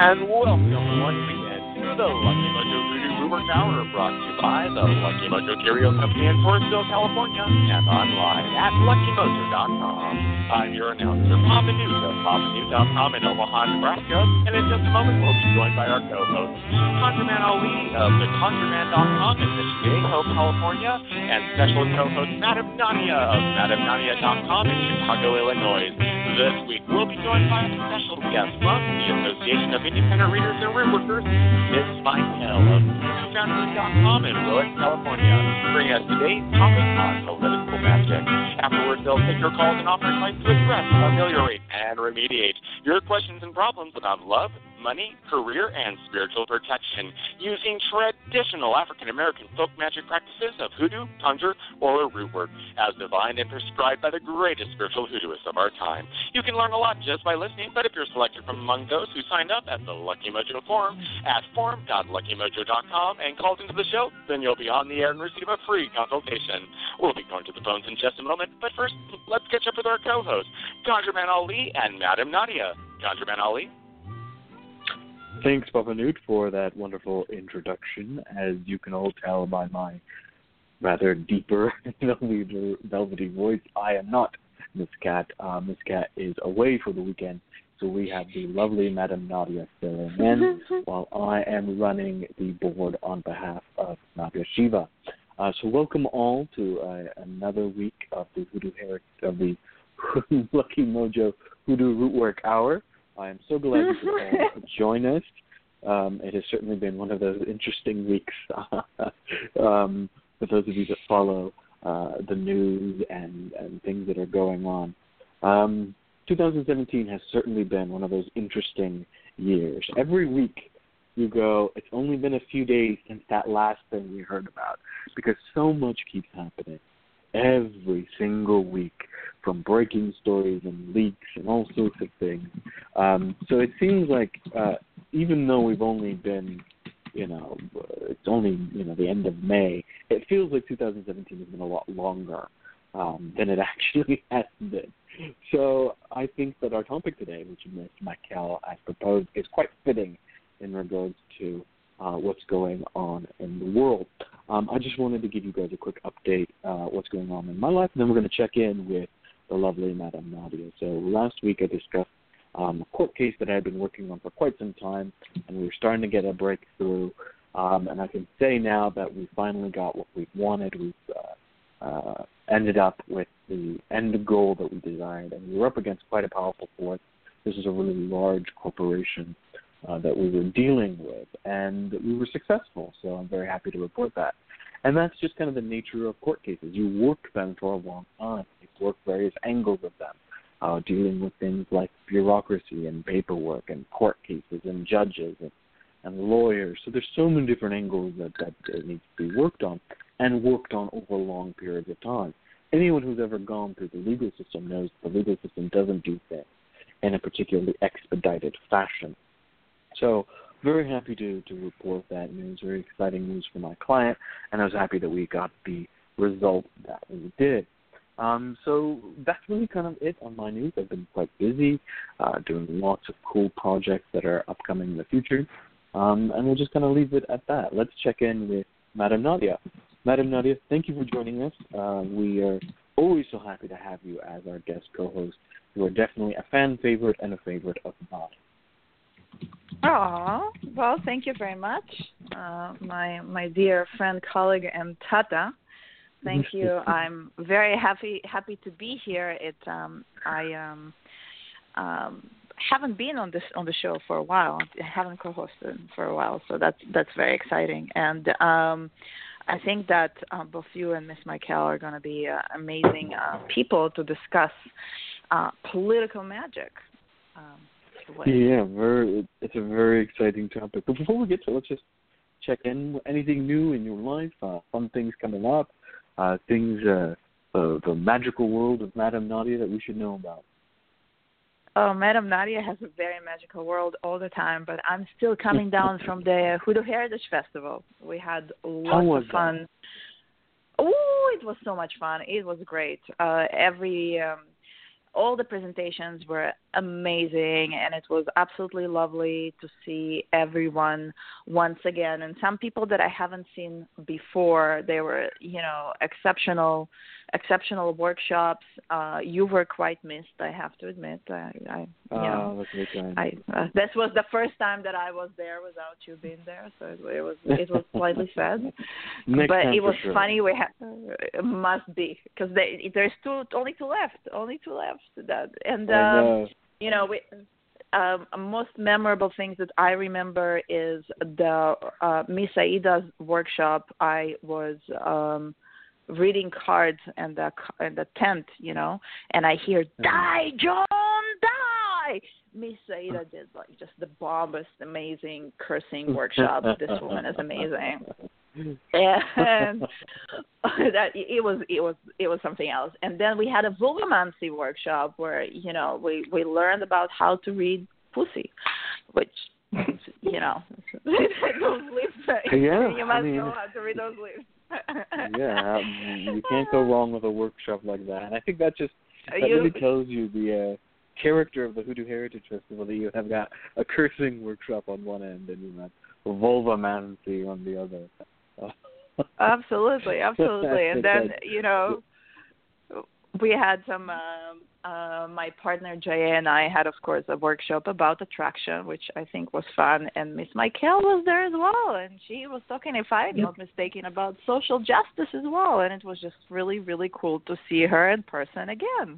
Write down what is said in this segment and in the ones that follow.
and welcome once again to the Lucky Mojo Voodoo Rumor Tower, brought to you by the Lucky Mojo Curio Company in Forestville, California, and online at LuckyMojo.com. I'm your announcer, Papa Newt of PapaNewt.com in Omaha, Nebraska, and in just a moment we'll be joined by our co-host, ConjureMan Ali of TheConjureMan.com in Mission Hope, California, and special co-host Madame Nadia of MadameNadia.com in Chicago, Illinois. This week we'll be joined by a special guest from the Association of Independent Readers and Rootworkers, Miss Michael of Foundry.com in Willard, California, bringing us today's topic on political magic. Afterwards, they'll take your calls and offer advice to address, ameliorate, and remediate your questions and problems about love, money, career, and spiritual protection using traditional African-American folk magic practices of hoodoo, conjure, or root work as divined and prescribed by the greatest spiritual hoodooists of our time. You can learn a lot just by listening, but if you're selected from among those who signed up at the Lucky Mojo forum at forum.luckymojo.com and called into the show, then you'll be on the air and receive a free consultation. We'll be going to the phones in just a moment, but first, let's catch up with our co-hosts, ConjureMan Ali and Madame Nadia. ConjureMan Ali? Thanks, Papa Newt, for that wonderful introduction. As you can all tell by my rather deeper, velvety voice, I am not Miss Cat. Miss Cat is away for the weekend, so we have the lovely Madame Nadia filling in while I am running the board on behalf of Nadia Shiva. So welcome all to another week of the Lucky Mojo Hoodoo Rootwork Hour. I am so glad you could all join us. It has certainly been one of those interesting weeks for those of you that follow the news and things that are going on. 2017 has certainly been one of those interesting years. Every week you go, it's only been a few days since that last thing we heard about, because so much keeps happening every single week, from breaking stories and leaks and all sorts of things. So it seems like even though we've only been, it's only, the end of May, it feels like 2017 has been a lot longer than it actually has been. So I think that our topic today, which Ms. Michael has proposed, is quite fitting in regards to what's going on in the world. I just wanted to give you guys a quick update what's going on in my life, and then we're going to check in with the lovely Madame Nadia. So last week I discussed a court case that I had been working on for quite some time, and we were starting to get a breakthrough. And I can say now that we finally got what we wanted. We've ended up with the end goal that we desired, and we were up against quite a powerful force. This is a really large corporation that we were dealing with, and we were successful, so I'm very happy to report that. And that's just kind of the nature of court cases. You work them for a long time. You work various angles of them, dealing with things like bureaucracy and paperwork and court cases and judges and lawyers. So there's so many different angles that needs to be worked on, and worked on over long periods of time. Anyone who's ever gone through the legal system knows the legal system doesn't do things in a particularly expedited fashion. So very happy to report that news, very exciting news for my client, and I was happy that we got the result that we did. So that's really kind of it on my news. I've been quite busy doing lots of cool projects that are upcoming in the future, and we'll just kind of leave it at that. Let's check in with Madame Nadia. Madame Nadia, thank you for joining us. We are always so happy to have you as our guest co-host. You are definitely a fan favorite and a favorite of mine. Oh, well, thank you very much, my dear friend, colleague, and Tata. Thank you. I'm very happy to be here. I haven't been on the show for a while. I haven't co-hosted for a while, so that's very exciting. And I think that both you and Miss Michael are going to be amazing people to discuss political magic. Yeah, it's a very exciting topic. But before we get to it, let's just check in. Anything new in your life? Fun things coming up? The magical world of Madame Nadia that we should know about? Oh, Madame Nadia has a very magical world all the time, but I'm still coming down from the Hoodoo Heritage Festival. We had lots of fun. Oh, it was so much fun. It was great. all the presentations were amazing, and it was absolutely lovely to see everyone once again. And some people that I haven't seen before, they were, exceptional workshops. You were quite missed, I have to admit. This was the first time that I was there without you being there, so it was slightly sad. But it was funny. Must be, because there's only two left. Most memorable things that I remember is the Miss Aida's workshop. I was reading cards in the tent, and I hear "Die, John, die." Miss Aida did just the bombest, amazing cursing workshop. This woman is amazing. And that it was something else. And then we had a vulvamancy workshop where we learned about how to read pussy, which those lips. You must know how to read those lips. Yeah, you can't go wrong with a workshop like that. And I think that really tells you the character of the Hoodoo Heritage Festival, that you have got a cursing workshop on one end and you have vulvamancy on the other. Absolutely. And then, we had some, my partner Jaya and I had, of course, a workshop about attraction, which I think was fun. And Miss Michael was there as well. And she was talking, if I'm not mistaken, about social justice as well. And it was just really, really cool to see her in person again.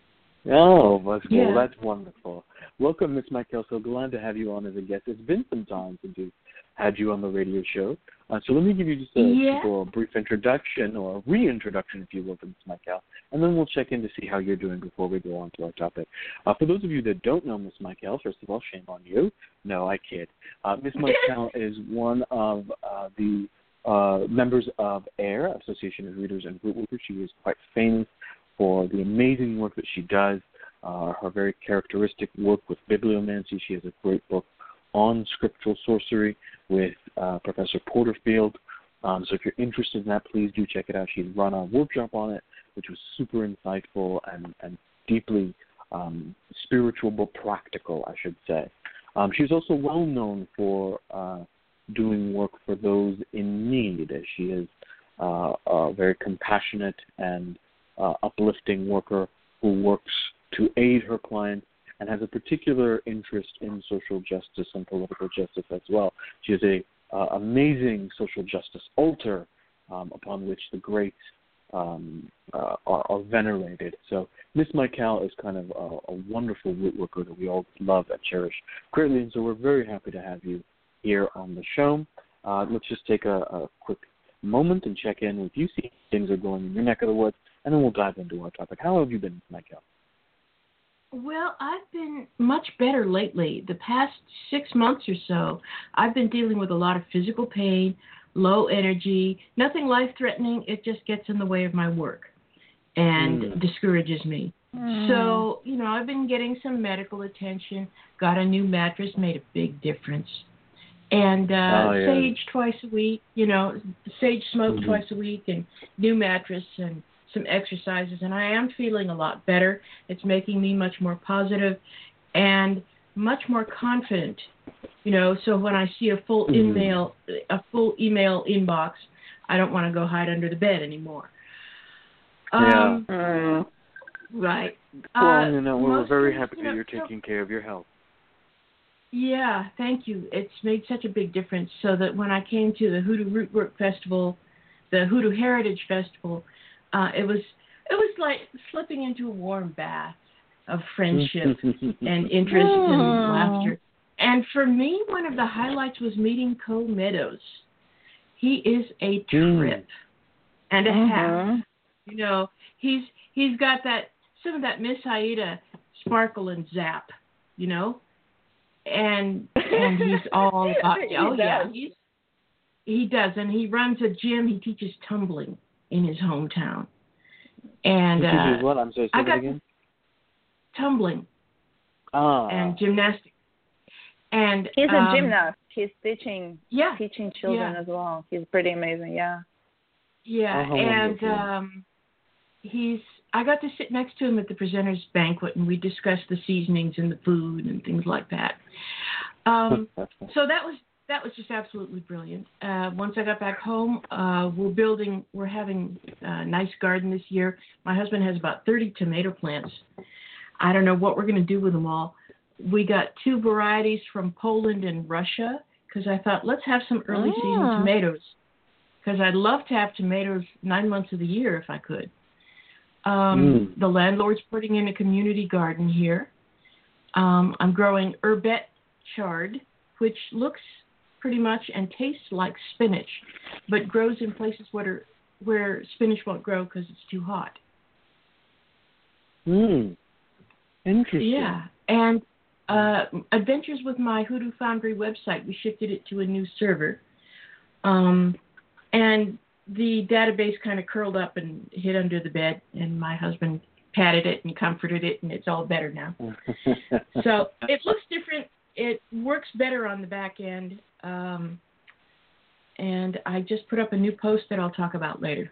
Oh, that's wonderful. Welcome, Miss Michael. So glad to have you on as a guest. It's been some time since we've had you on the radio show. So let me give you just a brief introduction, or a reintroduction, if you will, to Ms. Michael, and then we'll check in to see how you're doing before we go on to our topic. For those of you that don't know Ms. Michael, first of all, shame on you. No, I kid. Ms. Michael is one of the members of AIR, Association of Readers and Rootworkers. She is quite famous for the amazing work that she does, her very characteristic work with bibliomancy. She has a great book on scriptural sorcery with Professor Porterfield. So if you're interested in that, please do check it out. She's run a workshop on it, which was super insightful and deeply spiritual but practical, I should say. She's also well known for doing work for those in need. She is a very compassionate and uplifting worker who works to aid her clients and has a particular interest in social justice and political justice as well. She has a amazing social justice altar upon which the greats are venerated. So Miss Michael is kind of a wonderful root worker that we all love and cherish greatly, and so we're very happy to have you here on the show. Let's just take a quick moment and check in with you, see how things are going in your neck of the woods, and then we'll dive into our topic. How have you been, Miss Michael? Well, I've been much better lately. The past 6 months or so, I've been dealing with a lot of physical pain, low energy, nothing life-threatening. It just gets in the way of my work and discourages me. So, I've been getting some medical attention, got a new mattress, made a big difference. And sage twice a week, sage smoke twice a week, and new mattress and some exercises, and I am feeling a lot better. It's making me much more positive and much more confident. So when I see a full email inbox, I don't want to go hide under the bed anymore. Right. Well, we're very happy that you're taking care of your health. Yeah, thank you. It's made such a big difference, so that when I came to the Hoodoo Rootwork Festival, the Hoodoo Heritage Festival, it was like slipping into a warm bath of friendship and interest and laughter. And for me, one of the highlights was meeting Cole Meadows. He is a trip and a half. He's got some of that Miss Aida sparkle and zap, and he's all about he does, and he runs a gym. He teaches tumbling in his hometown. And what? I'm sorry, say that again? Tumbling and gymnastics. And he's a gymnast. He's teaching children as well. He's pretty amazing. Yeah. Yeah, and he's I got to sit next to him at the presenters banquet, and we discussed the seasonings and the food and things like that. So that was just absolutely brilliant. Once I got back home, we're having a nice garden this year. My husband has about 30 tomato plants. I don't know what we're going to do with them all. We got 2 varieties from Poland and Russia because I thought, let's have some early season tomatoes, because I'd love to have tomatoes 9 months of the year if I could. The landlord's putting in a community garden here. I'm growing herbette chard, which looks pretty much and tastes like spinach, but grows in places where spinach won't grow because it's too hot. Interesting. Yeah, and Adventures with my Hoodoo Foundry website, we shifted it to a new server, and the database kind of curled up and hid under the bed, and my husband patted it and comforted it, and it's all better now. So it looks different. It works better on the back end, and I just put up a new post that I'll talk about later.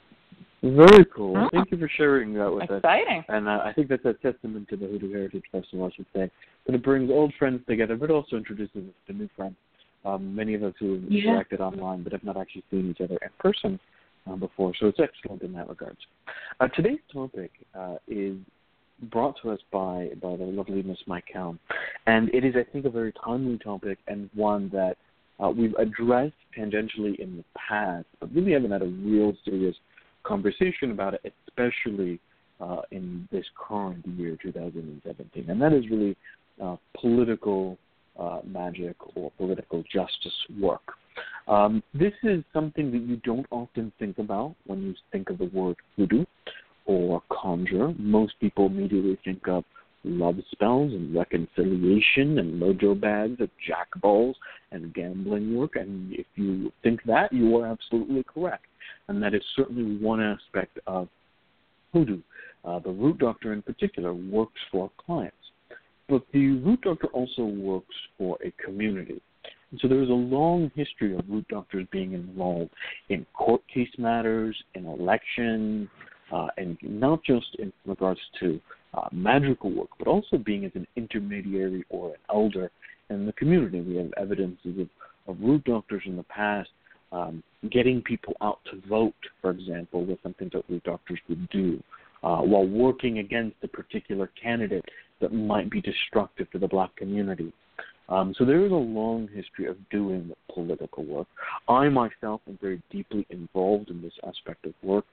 Very cool. Well, thank you for sharing that with us. Exciting. And I think that's a testament to the Hoodoo Heritage Festival, I should say, that it brings old friends together, but also introduces us to new friends. Many of us who have interacted online but have not actually seen each other in person before, so it's excellent in that regard. Today's topic is brought to us by the lovely Miss Michael, and it is, I think, a very timely topic and one that we've addressed tangentially in the past, but really haven't had a real serious conversation about it, especially in this current year, 2017, and that is really political magic or political justice work. This is something that you don't often think about when you think of the word hoodoo or conjure. Most people immediately think of love spells and reconciliation and mojo bags of jack balls and gambling work, and if you think that, you are absolutely correct. And that is certainly one aspect of hoodoo. The root doctor in particular works for clients. But the root doctor also works for a community. And so there is a long history of root doctors being involved in court case matters, in elections, and not just in regards to magical work, but also being as an intermediary or an elder in the community. We have evidences of root doctors in the past getting people out to vote, for example, was something that root doctors would do, while working against a particular candidate that might be destructive to the black community. So there is a long history of doing political work. I myself am very deeply involved in this aspect of work.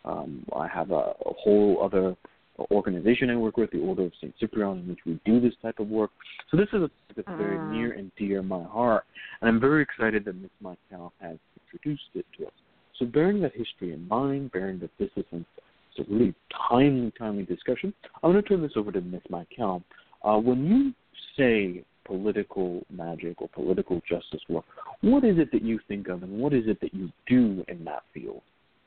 I have a whole other organization I work with, the Order of St. Cyprian, in which we do this type of work. So this is a that's very near and dear to my heart, and I'm very excited that Ms. Michael has introduced it to us. So bearing that history in mind, bearing that this is a really timely discussion, I'm going to turn this over to Ms. Michael. When you say political magic or political justice work, what is it that you think of, and what is it that you do in that field?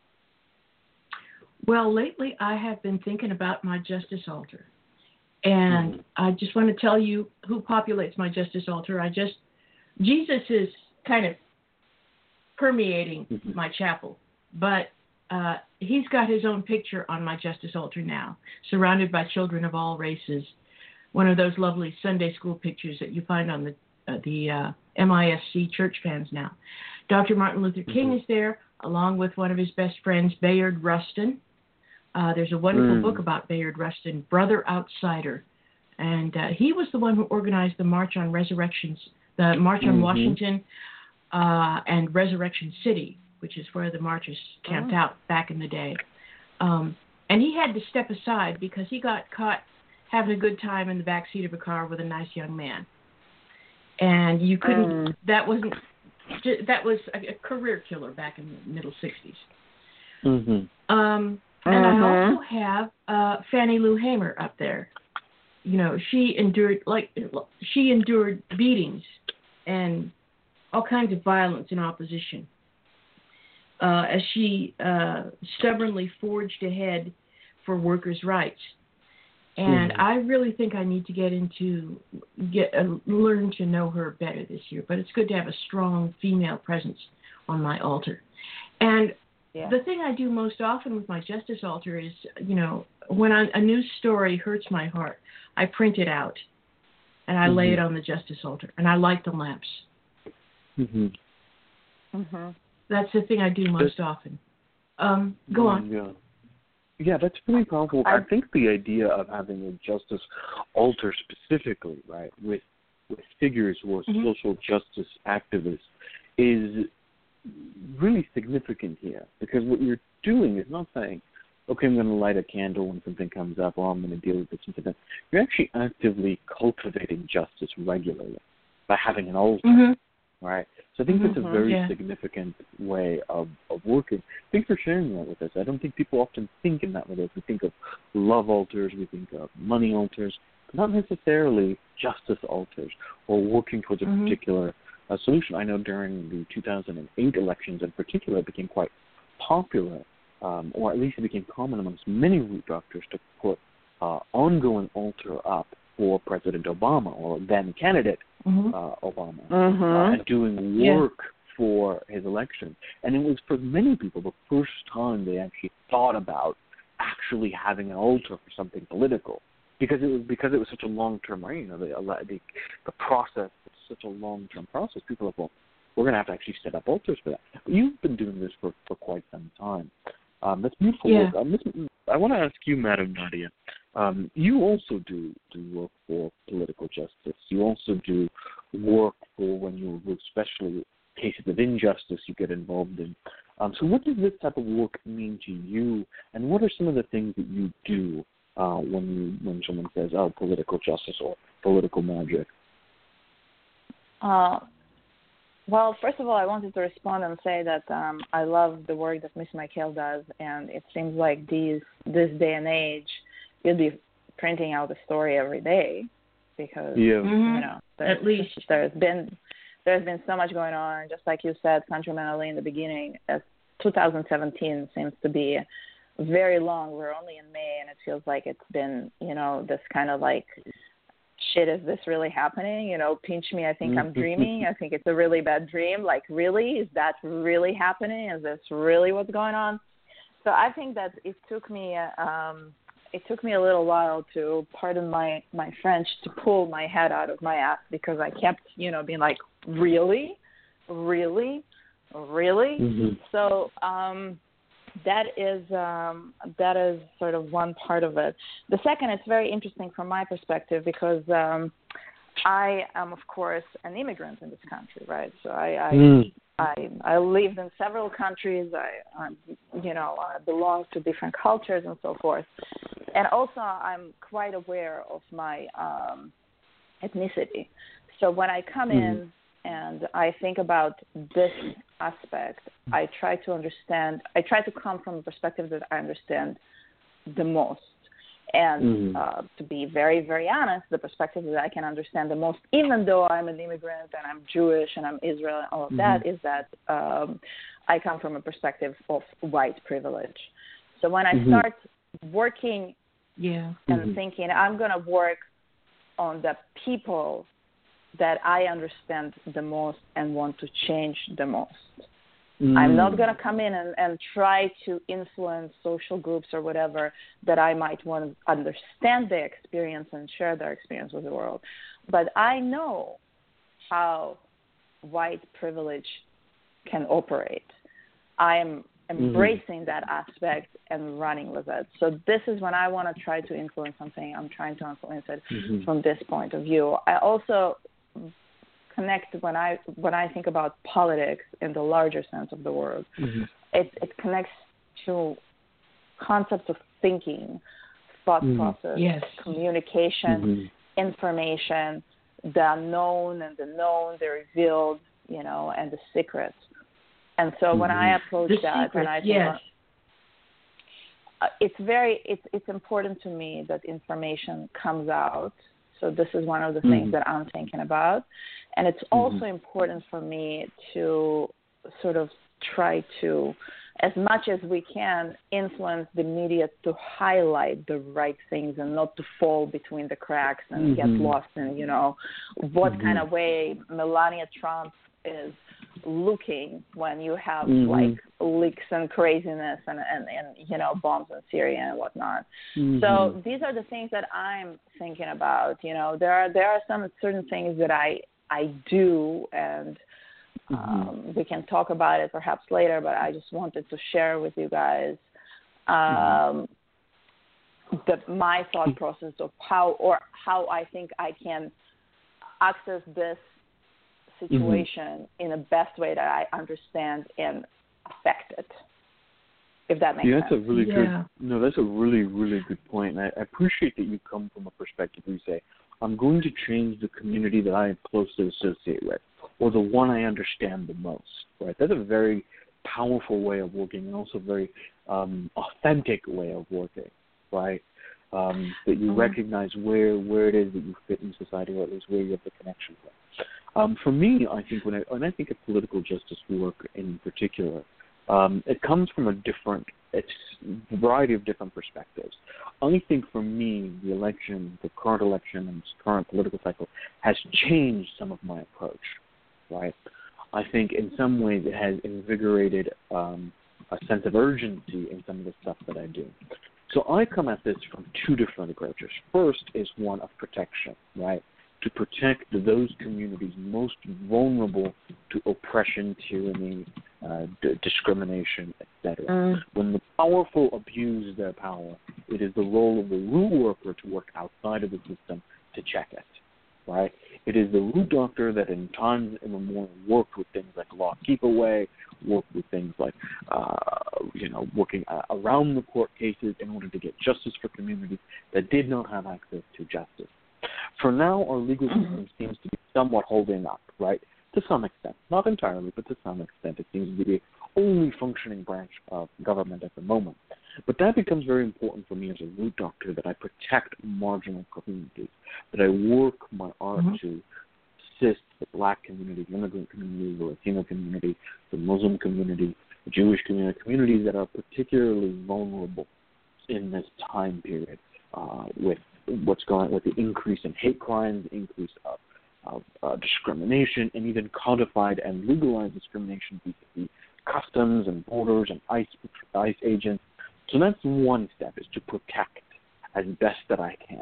Well, lately I have been thinking about my justice altar. And I just want to tell you who populates my justice altar. Jesus is kind of permeating my chapel, but he's got his own picture on my justice altar now, surrounded by children of all races. One of those lovely Sunday school pictures that you find on the MISC church fans now. Dr. Martin Luther King is there, along with one of his best friends, Bayard Rustin. There's a wonderful book about Bayard Rustin, Brother Outsider. And he was the one who organized the March on Resurrections, the March on Washington and Resurrection City, which is where the marchers camped out back in the day. And he had to step aside because he got caught having a good time in the backseat of a car with a nice young man. And you couldn't, that was a career killer back in the middle 60s. And I also have Fannie Lou Hamer up there. You know, she endured beatings and all kinds of violence in opposition as she stubbornly forged ahead for workers' rights. And I really think I need to learn to know her better this year. But it's good to have a strong female presence on my altar. And The thing I do most often with my Justice Altar is, when a news story hurts my heart, I print it out and I lay it on the Justice Altar and I light the lamps. That's the thing I do most often. Go on. Yeah, that's really powerful. I think the idea of having a Justice Altar specifically, right, with figures who are social justice activists is really significant here, because what you're doing is not saying, okay, I'm going to light a candle when something comes up, or I'm going to deal with this and that. You're actually actively cultivating justice regularly by having an altar, right? So I think that's a very significant way of working. Thanks for sharing that with us. I don't think people often think in that way. We think of love altars, we think of money altars, but not necessarily justice altars or working towards a particular solution. I know during the 2008 elections in particular, it became quite popular, or at least it became common amongst many root doctors to put ongoing altar up for President Obama, or then candidate Obama, and doing work for his election. And it was for many people the first time they actually thought about actually having an altar for something political, because it was such a long-term, right? The process was such a long-term process. People are like, well, we're going to have to actually set up altars for that. But you've been doing this for quite some time. That's beautiful work. I want to ask you, Madam Nadia, you also do work for political justice. You also do work for when you, especially cases of injustice, you get involved in. So what does this type of work mean to you, and what are some of the things that you do when someone says, oh, political justice or political magic? Well, first of all, I wanted to respond and say that I love the work that Miss Michael does, and it seems like this day and age, you'd be printing out a story every day, because at least there's been so much going on. Just like you said, Countryman Ali in the beginning, 2017 seems to be very long. We're only in May, and it feels like it's been this kind of like, shit, is this really happening? Pinch me, I think I'm dreaming. I think it's a really bad dream. Like, really? Is that really happening? Is this really what's going on? So I think that it took me a little while to, pardon my French, to pull my head out of my ass, because I kept, being like, really? So that is sort of one part of it. The second, it's very interesting from my perspective, because I am, of course, an immigrant in this country, right? So I lived in several countries. I belong to different cultures and so forth. And also, I'm quite aware of my ethnicity. So when I come in and I think about this aspect, I try to come from a perspective that I understand the most. And to be very, very honest, the perspective that I can understand the most, even though I'm an immigrant and I'm Jewish and I'm Israeli and all of that, is that I come from a perspective of white privilege. So when I start working and thinking, I'm going to work on the people that I understand the most and want to change the most. I'm not going to come in and try to influence social groups or whatever that I might want to understand their experience and share their experience with the world. But I know how white privilege can operate. I am embracing that aspect and running with it. So this is when I want to try to influence something. I'm trying to influence it from this point of view. I also connect when I think about politics in the larger sense of the word. It connects to concepts of thinking, thought process, communication, information, the unknown and the known, the revealed, and the secrets. And so when I approach that, and I think it's important to me that information comes out. So this is one of the things that I'm thinking about. And it's also important for me to sort of try to, as much as we can, influence the media to highlight the right things and not to fall between the cracks and get lost in, what kind of way Melania Trump is looking when you have Mm-hmm. like leaks and craziness and bombs in Syria and whatnot. Mm-hmm. So these are the things that I'm thinking about. There are some certain things that I do, and we can talk about it perhaps later, but I just wanted to share with you guys my thought process of how I think I can access this situation in the best way that I understand and affect it, if that makes sense. That's a really good. No, that's a really, really good point. And I appreciate that you come from a perspective where you say, I'm going to change the community that I am closely associated with, or the one I understand the most. Right? That's a very powerful way of working, and also a very authentic way of working. Right? That you recognize where it is that you fit in society, or at least where you have the connection with. For me, I think when I think of political justice work in particular, it comes from a variety of different perspectives. I think for me, the current election and this current political cycle has changed some of my approach, right? I think in some ways it has invigorated a sense of urgency in some of the stuff that I do. So I come at this from two different approaches. First is one of protection, right? To protect those communities most vulnerable to oppression, tyranny, discrimination, etc. When the powerful abuse their power, it is the role of the root worker to work outside of the system to check it, right? It is the root doctor that in times immemorial worked with things like law keep away, worked with things like, working around the court cases in order to get justice for communities that did not have access to justice. For now, our legal system seems to be somewhat holding up, right? To some extent. Not entirely, but to some extent. It seems to be the only functioning branch of government at the moment. But that becomes very important for me as a root doctor, that I protect marginal communities, that I work my art to assist the Black community, the immigrant community, the Latino community, the Muslim community, the Jewish community, communities that are particularly vulnerable in this time period with what's going on with the increase in hate crimes, the increase of discrimination, and even codified and legalized discrimination vis-a-vis customs and borders and ICE agents. So that's one step, is to protect as best that I can.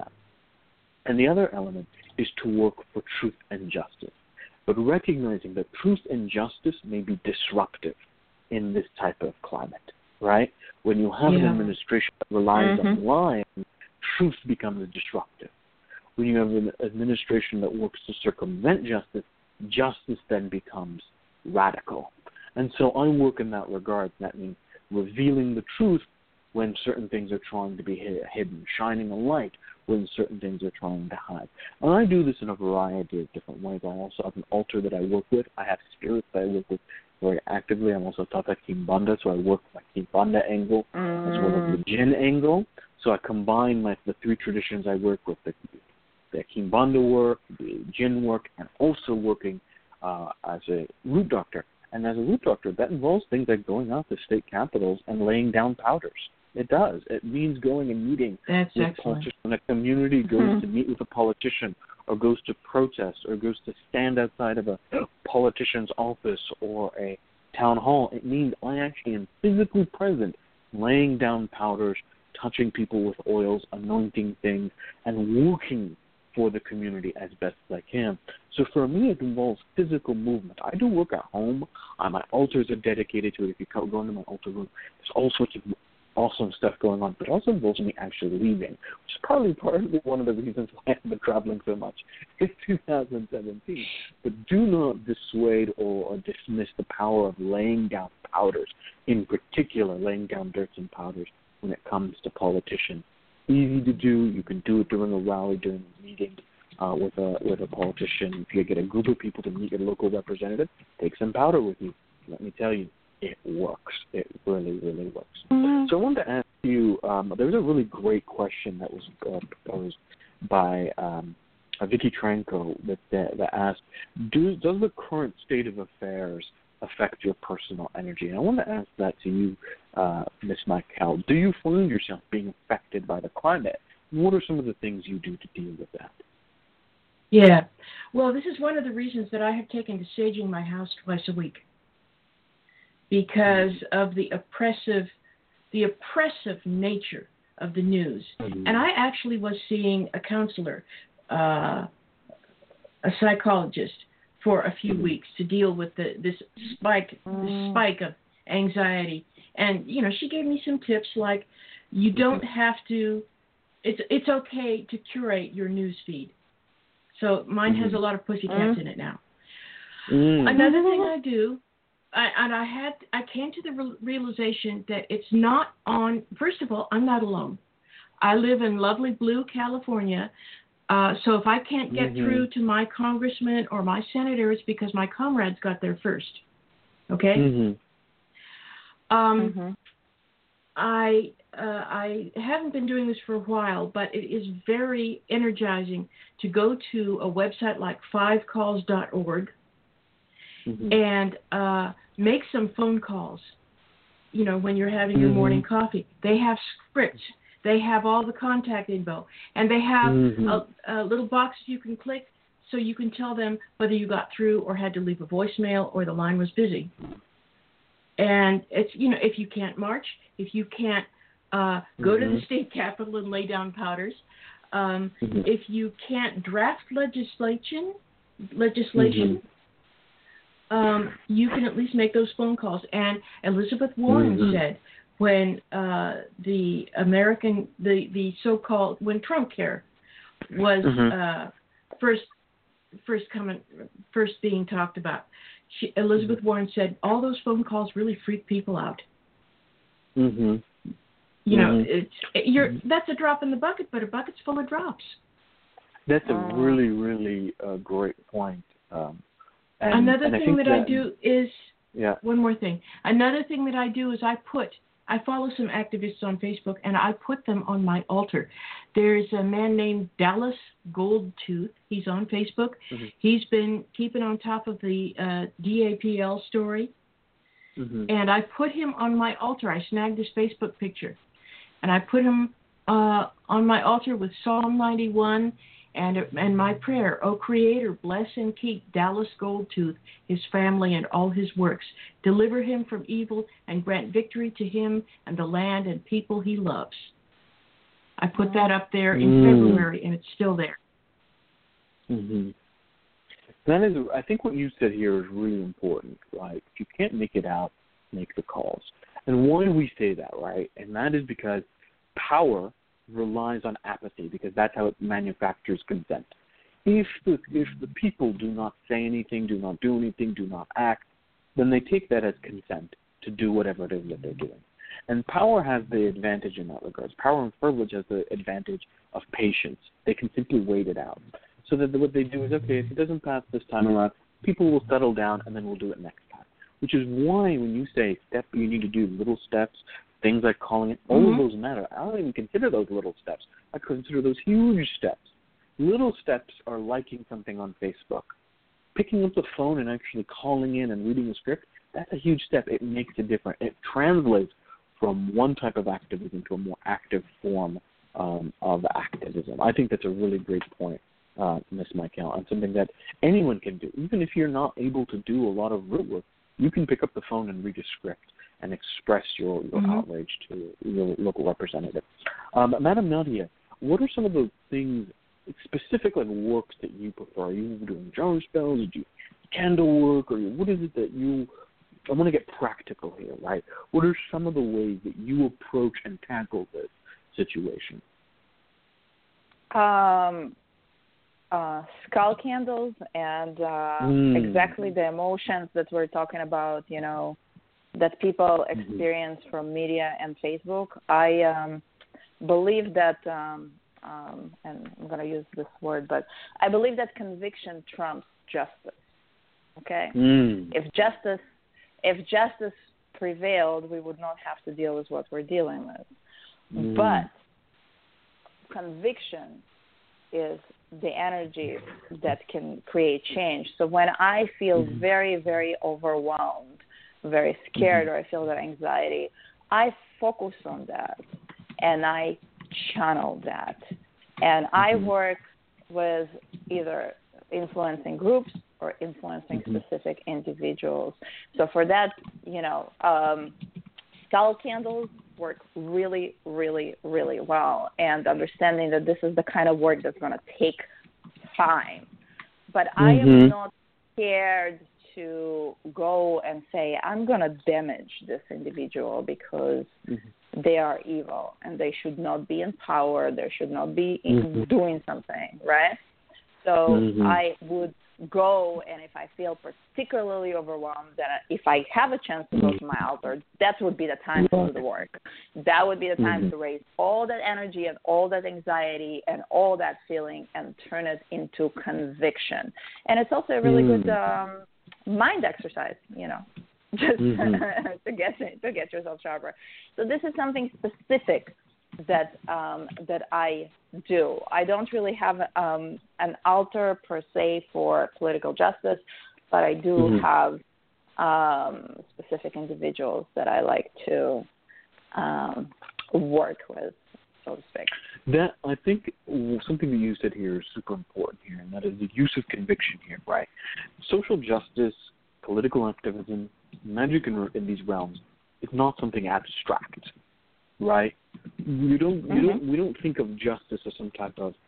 And the other element is to work for truth and justice, but recognizing that truth and justice may be disruptive in this type of climate, right? When you have an administration that relies on lying, truth becomes disruptive. When you have an administration that works to circumvent justice, justice then becomes radical. And so I work in that regard. That means revealing the truth when certain things are trying to be hidden, shining a light when certain things are trying to hide. And I do this in a variety of different ways. I also have an altar that I work with. I have spirits that I work with very actively. I'm also Tata Kimbanda, so I work with my Kimbanda angle as well as the Jinn angle. So I combine the three traditions I work with, the Kimbanda work, the Jinn work, and also working as a root doctor. And as a root doctor, that involves things like going out to state capitals and laying down powders. It does. It means going and meeting with politicians. When a community goes to meet with a politician, or goes to protest, or goes to stand outside of a politician's office or a town hall, it means I actually am physically present, laying down powders, touching people with oils, anointing things, and working for the community as best as I can. So for me, it involves physical movement. I do work at home. My altars are dedicated to it. If you go into my altar room, there's all sorts of awesome stuff going on, but it also involves me actually leaving, which is probably one of the reasons why I've been traveling so much in 2017. But do not dissuade or dismiss the power of laying down powders, in particular laying down dirts and powders when it comes to politicians. Easy to do. You can do it during a rally, during a meeting with a politician. If you get a group of people to meet your local representative, take some powder with you. Let me tell you, it works. It really, really works. So I wanted to ask you, there was a really great question that was posed by Vicky Tranco that asked, does the current state of affairs affect your personal energy? And I want to ask that to you, Ms. Michael. Do you find yourself being affected by the climate? What are some of the things you do to deal with that? Yeah. Well, this is one of the reasons that I have taken to saging my house twice a week. because of the oppressive nature of the news. Mm-hmm. And I actually was seeing a counselor, a psychologist, for a few weeks to deal with this spike of anxiety. And she gave me some tips like, you don't have to. It's okay to curate your news feed. So mine has a lot of pussycats in it now. Another thing I do, I came to the realization that it's not on. First of all, I'm not alone. I live in lovely blue California. So if I can't get through to my congressman or my senator, it's because my comrades got there first. Okay? I haven't been doing this for a while, but it is very energizing to go to a website like fivecalls.org and make some phone calls, when you're having your morning coffee. They have scripts. They have all the contact info. And they have a little box you can click so you can tell them whether you got through or had to leave a voicemail or the line was busy. And it's, if you can't march, if you can't go to the state capitol and lay down powders, if you can't draft legislation, you can at least make those phone calls. And Elizabeth Warren said when the so-called, when Trump Care was first being talked about, Elizabeth Warren said all those phone calls really freak people out. That's a drop in the bucket, but a bucket's full of drops. That's a really, really great point. Another thing that I do is one more thing. Another thing that I do is I follow some activists on Facebook, and I put them on my altar. There's a man named Dallas Goldtooth. He's on Facebook. He's been keeping on top of the DAPL story. And I put him on my altar. I snagged his Facebook picture. And I put him on my altar with Psalm 91 and my prayer. O Creator, bless and keep Dallas Goldtooth, his family, and all his works. Deliver him from evil and grant victory to him and the land and people he loves. I put that up there in February, and it's still there. That is, I think what you said here is really important. Like, if you can't make it out, make the calls. And why do we say that, right? And that is because power relies on apathy, because that's how it manufactures consent. If the people do not say anything, do not do anything, do not act, then they take that as consent to do whatever it is that they're doing. And power has the advantage in that regard. Power and privilege has the advantage of patience. They can simply wait it out. So that what they do is, okay, if it doesn't pass this time around, people will settle down and then we'll do it next time. Which is why when you say you need to do little steps, things like calling it, all of those matter. I don't even consider those little steps. I consider those huge steps. Little steps are liking something on Facebook. Picking up the phone and actually calling in and reading a script, that's a huge step. It makes a difference. It translates from one type of activism to a more active form of activism. I think that's a really great point, Ms. Michael, and something that anyone can do. Even if you're not able to do a lot of root work, you can pick up the phone and read a script and express your outrage to your local representative. Madam Nadia, what are some of the things, specific like works that you prefer? Are you doing jar spells? Do you candle work? Or what is it that you, I want to get practical here, right? What are some of the ways that you approach and tackle this situation? Skull candles and exactly the emotions that we're talking about, that people experience from media and Facebook. I believe that, and I'm going to use this word, but I believe that conviction trumps justice. Okay? If justice prevailed, we would not have to deal with what we're dealing with. But conviction is the energy that can create change. So when I feel very, very overwhelmed, very scared, or I feel that anxiety, I focus on that and I channel that. And I work with either influencing groups or influencing Mm-hmm. specific individuals. So for that, skull candles work really, really, really well, and understanding that this is the kind of work that's going to take time. But I am not scared to go and say, I'm going to damage this individual because they are evil and they should not be in power. They should not be doing something, right? So I would go, and if I feel particularly overwhelmed, then if I have a chance to go to my altar, that would be the time to do the work. That would be the time to raise all that energy and all that anxiety and all that feeling and turn it into conviction. And it's also a really good mind exercise, just to get yourself sharper. So this is something specific that I do. I don't really have an altar per se for political justice, but I do have specific individuals that I like to work with, so to speak. That, I think, something that you said here is super important here, and that is the use of conviction here, right? Social justice, political activism, magic in these realms is not something abstract, right? We don't think of justice as some type of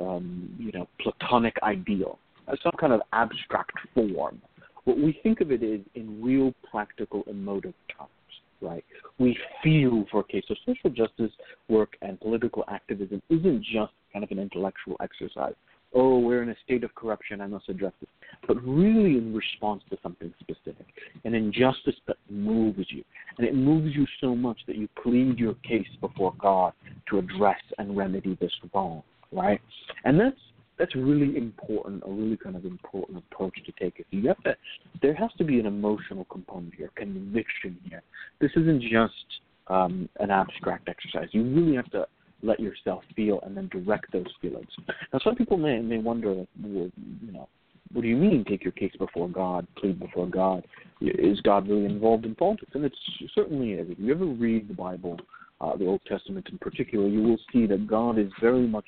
platonic ideal, as some kind of abstract form. What we think of it is in real, practical, emotive terms, right? We feel for a case. So social justice work and political activism isn't just kind of an intellectual exercise. Oh, we're in a state of corruption, I must address this. But really in response to something specific, an injustice that moves you. And it moves you so much that you plead your case before God to address and remedy this wrong, right? And that's really important, a really kind of important approach to take. There has to be an emotional component here, conviction here. This isn't just an abstract exercise. You really have to let yourself feel and then direct those feelings. Now, some people may wonder, well, what do you mean take your case before God, plead before God? Is God really involved in politics? And it certainly is. If you ever read the Bible, the Old Testament in particular, you will see that God is very much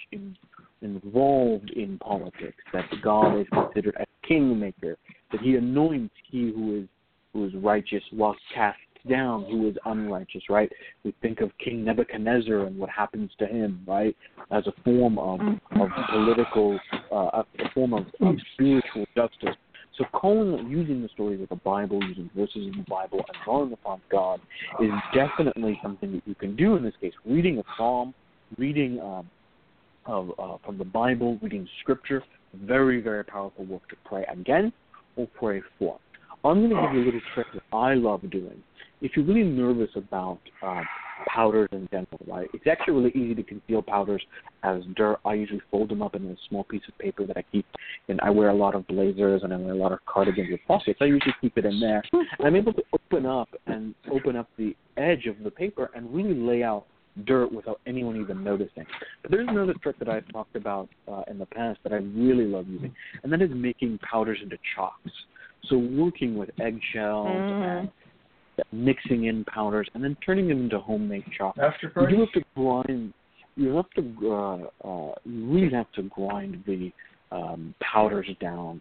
involved in politics, that God is considered a kingmaker, that he anoints he who is righteous while casts down who is unrighteous, right? We think of King Nebuchadnezzar and what happens to him, right, as a form of political, a form of spiritual justice. So using the stories of the Bible, using verses in the Bible, and drawing upon God is definitely something that you can do in this case. Reading a psalm, reading from the Bible, reading Scripture, very, very powerful work to pray against or pray for. I'm going to give you a little trick that I love doing. If you're really nervous about powders in general, right, it's actually really easy to conceal powders as dirt. I usually fold them up in a small piece of paper that I keep, and I wear a lot of blazers and I wear a lot of cardigans with pockets. I usually keep it in there. And I'm able to open up the edge of the paper and really lay out dirt without anyone even noticing. But there's another trick that I've talked about in the past that I really love using, and that is making powders into chalks. So working with eggshells and mixing in powders and then turning them into homemade chalk. You do have to grind. You really have to grind the powders down,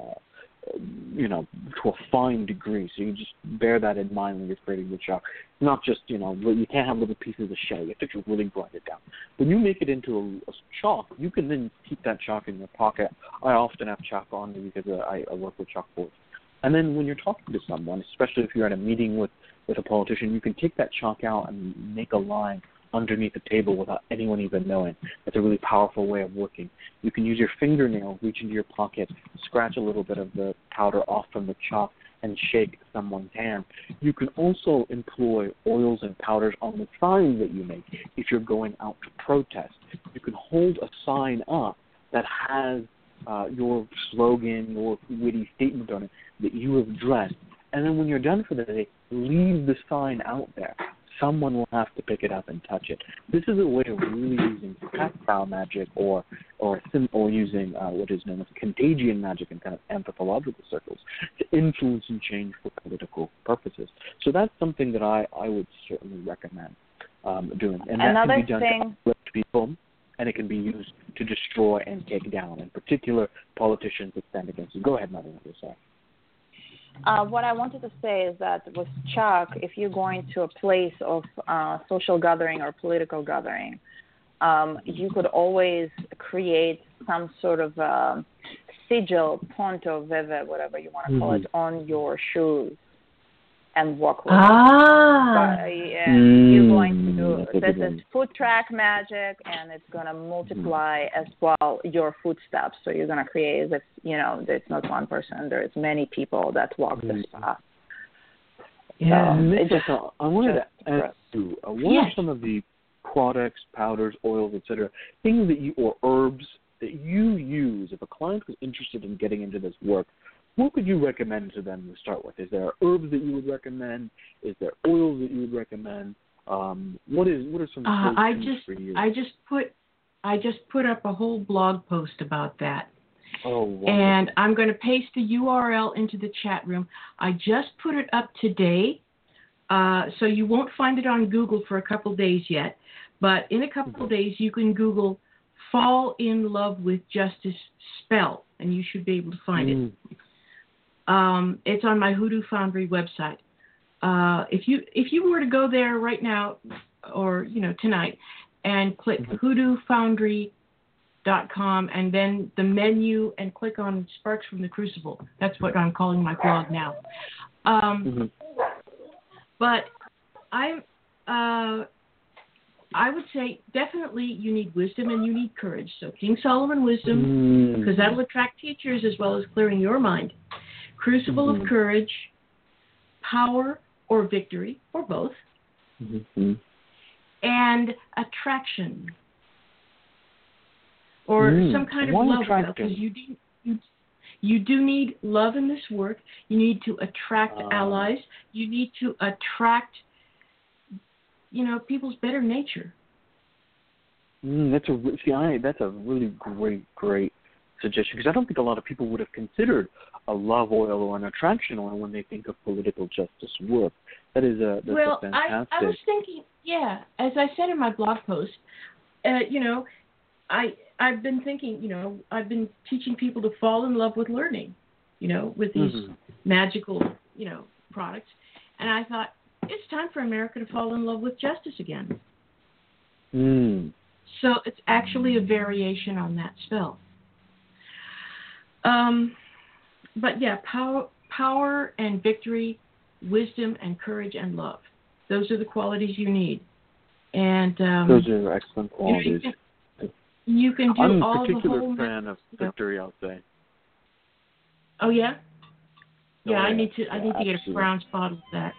to a fine degree. So you just bear that in mind when you're creating the chalk. Not just, you can't have little pieces of shell. You have to really grind it down. When you make it into a chalk, you can then keep that chalk in your pocket. I often have chalk on me because I work with chalkboards. And then when you're talking to someone, especially if you're at a meeting with a politician, you can take that chalk out and make a line underneath the table without anyone even knowing. It's a really powerful way of working. You can use your fingernail, reach into your pocket, scratch a little bit of the powder off from the chalk, and shake someone's hand. You can also employ oils and powders on the signs that you make if you're going out to protest. You can hold a sign up that has your slogan, your witty statement on it that you have dressed. And then when you're done for the day, leave the sign out there. Someone will have to pick it up and touch it. This is a way of really using tactile magic or using what is known as contagion magic in kind of anthropological circles to influence and change for political purposes. So that's something that I would certainly recommend doing. And another that can be done thing, to uplift people. and it can be used to destroy and take down, in particular, politicians that stand against you. Go ahead, Madeline. Sorry. What I wanted to say is that with Chuck, if you're going to a place of social gathering or political gathering, you could always create some sort of sigil, punto, vive, whatever you want to call it, on your shoes and walk with it. You're going to do this is foot track magic, and it's going to multiply as well your footsteps. So you're going to create as if, there's not one person, there's many people that walk this path. Yeah. So I wanted to ask you, what are some of the products, powders, oils, etc., things that or herbs that you use if a client was interested in getting into this work? What would you recommend to them to start with? Is there herbs that you would recommend? Is there oils that you would recommend? What are some go-tos for you? I just put up a whole blog post about that. Oh, wonderful. And I'm going to paste the URL into the chat room. I just put it up today, so you won't find it on Google for a couple of days yet. But in a couple of days, you can Google "Fall in Love with Justice" spell, and you should be able to find it. It's on my Hoodoo Foundry website. If you were to go there right now, or tonight, and click hoodoofoundry.com, and then the menu, and click on Sparks from the Crucible. That's what I'm calling my blog now. But I would say definitely you need wisdom and you need courage. So King Solomon wisdom, because that'll attract teachers as well as clearing your mind. Crucible of courage, power or victory, or both, and attraction, or some kind of love, because you do need love in this work. You need to attract allies. You need to attract, people's better nature. That's a really great suggestion, because I don't think a lot of people would have considered a love oil or an attraction oil when they think of political justice work. That's fantastic. I was thinking, as I said in my blog post, I've been thinking, I've been teaching people to fall in love with learning, with these magical, products, and I thought it's time for America to fall in love with justice again. So it's actually a variation on that spell. But power and victory, wisdom and courage and love. Those are the qualities you need. And those are excellent qualities. You can do I'm all a particular the whole fan of victory, I'll say. Oh yeah? Yeah, I need to absolutely. get a brown spot of that.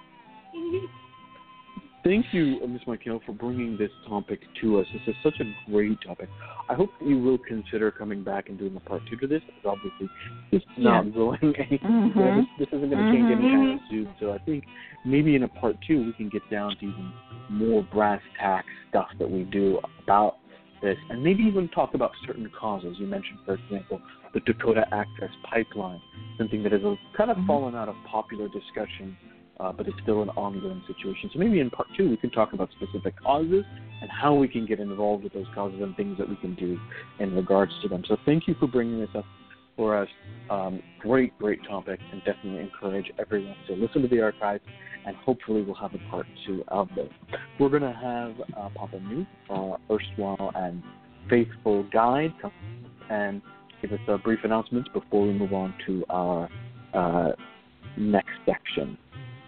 Thank you, Ms. Michael, for bringing this topic to us. This is such a great topic. I hope you will consider coming back and doing a part 2 to this, because obviously it's not going anywhere. This isn't going to change anytime soon. So I think maybe in a part 2 we can get down to even more brass tack stuff that we do about this, and maybe even talk about certain causes. You mentioned, for example, the Dakota Access Pipeline, something that has kind of fallen out of popular discussion, but it's still an ongoing situation. So maybe in part 2 we can talk about specific causes and how we can get involved with those causes and things that we can do in regards to them. So thank you for bringing this up for us. Great topic, and definitely encourage everyone to listen to the archives, and hopefully we'll have a part 2 of this. We're going to have Papa Newt, erstwhile and faithful guide, come and give us a brief announcements before we move on to our next section.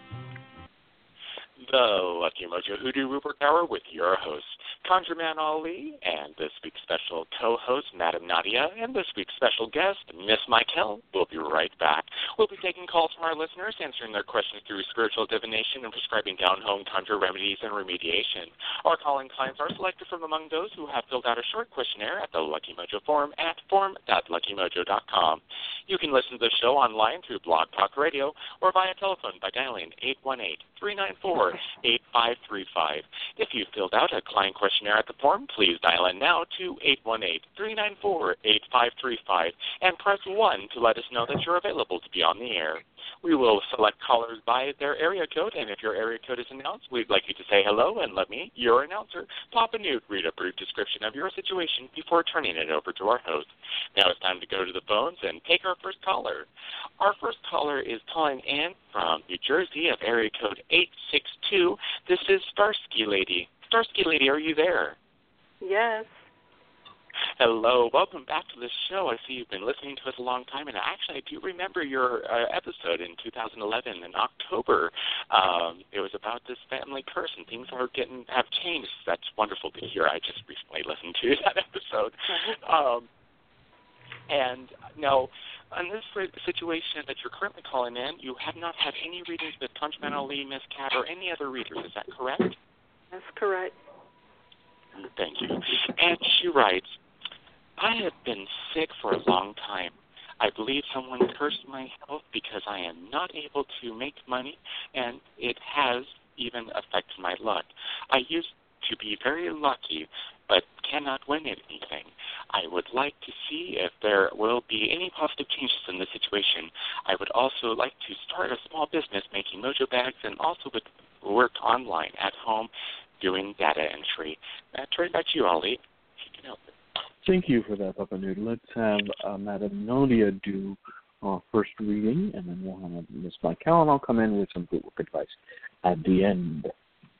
The Lucky Mojo Hoodoo Rupert Hour with your host, ConjureMan Ali, and this week's special co-host, Madam Nadia, and this week's special guest, Miss Michael. We'll be right back. We'll be taking calls from our listeners, answering their questions through spiritual divination and prescribing down-home conjure remedies and remediation. Our calling clients are selected from among those who have filled out a short questionnaire at the Lucky Mojo forum at forum.luckymojo.com. You can listen to the show online through Blog Talk Radio or via telephone by dialing 818-394-8535. If you've filled out a client questionnaire at the forum, please dial in now to 818-394-8535 and press 1 to let us know that you're available to be on the air. We will select callers by their area code, and if your area code is announced, we'd like you to say hello and let me, your announcer, Papa Newt, read a brief description of your situation before turning it over to our host. Now it's time to go to the phones and take our first caller. Our first caller is calling in from New Jersey of area code 862. This is Starsky Lady. Starsky Lady, are you there? Yes. Hello, welcome back to the show. I see you've been listening to us a long time, and actually I do remember your episode in 2011 in October. It was about this family curse, and things have changed. That's wonderful to hear. I just recently listened to that episode. And now, on this situation that you're currently calling in, you have not had any readings with Punch Man Ali, Miss Cat, or any other readers. Is that correct? That's correct. Thank you. And she writes, I have been sick for a long time. I believe someone cursed my health because I am not able to make money, and it has even affected my luck. I used to be very lucky, but cannot win anything. I would like to see if there will be any positive changes in the situation. I would also like to start a small business making mojo bags and also would work online at home doing data entry. Turn back to you, Ali. You can help it. Thank you for that, Papa Newt. Let's have Madam Nadia do our first reading, and then we'll have Ms. Michael, and I'll come in with some good work advice at the end.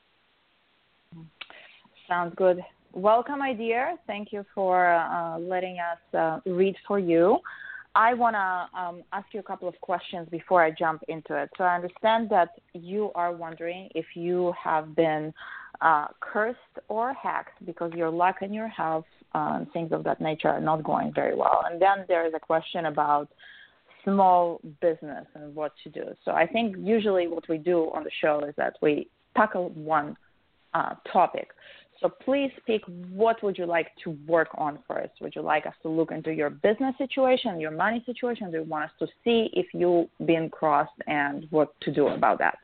Sounds good. Welcome, my dear. Thank you for letting us read for you. I want to ask you a couple of questions before I jump into it. So I understand that you are wondering if you have been cursed or hacked because your luck and your health and things of that nature are not going very well. And then there is a question about small business and what to do. So I think usually what we do on the show is that we tackle one topic. So please pick what would you like to work on first. Would you like us to look into your business situation, your money situation? Do you want us to see if you've been crossed and what to do about that?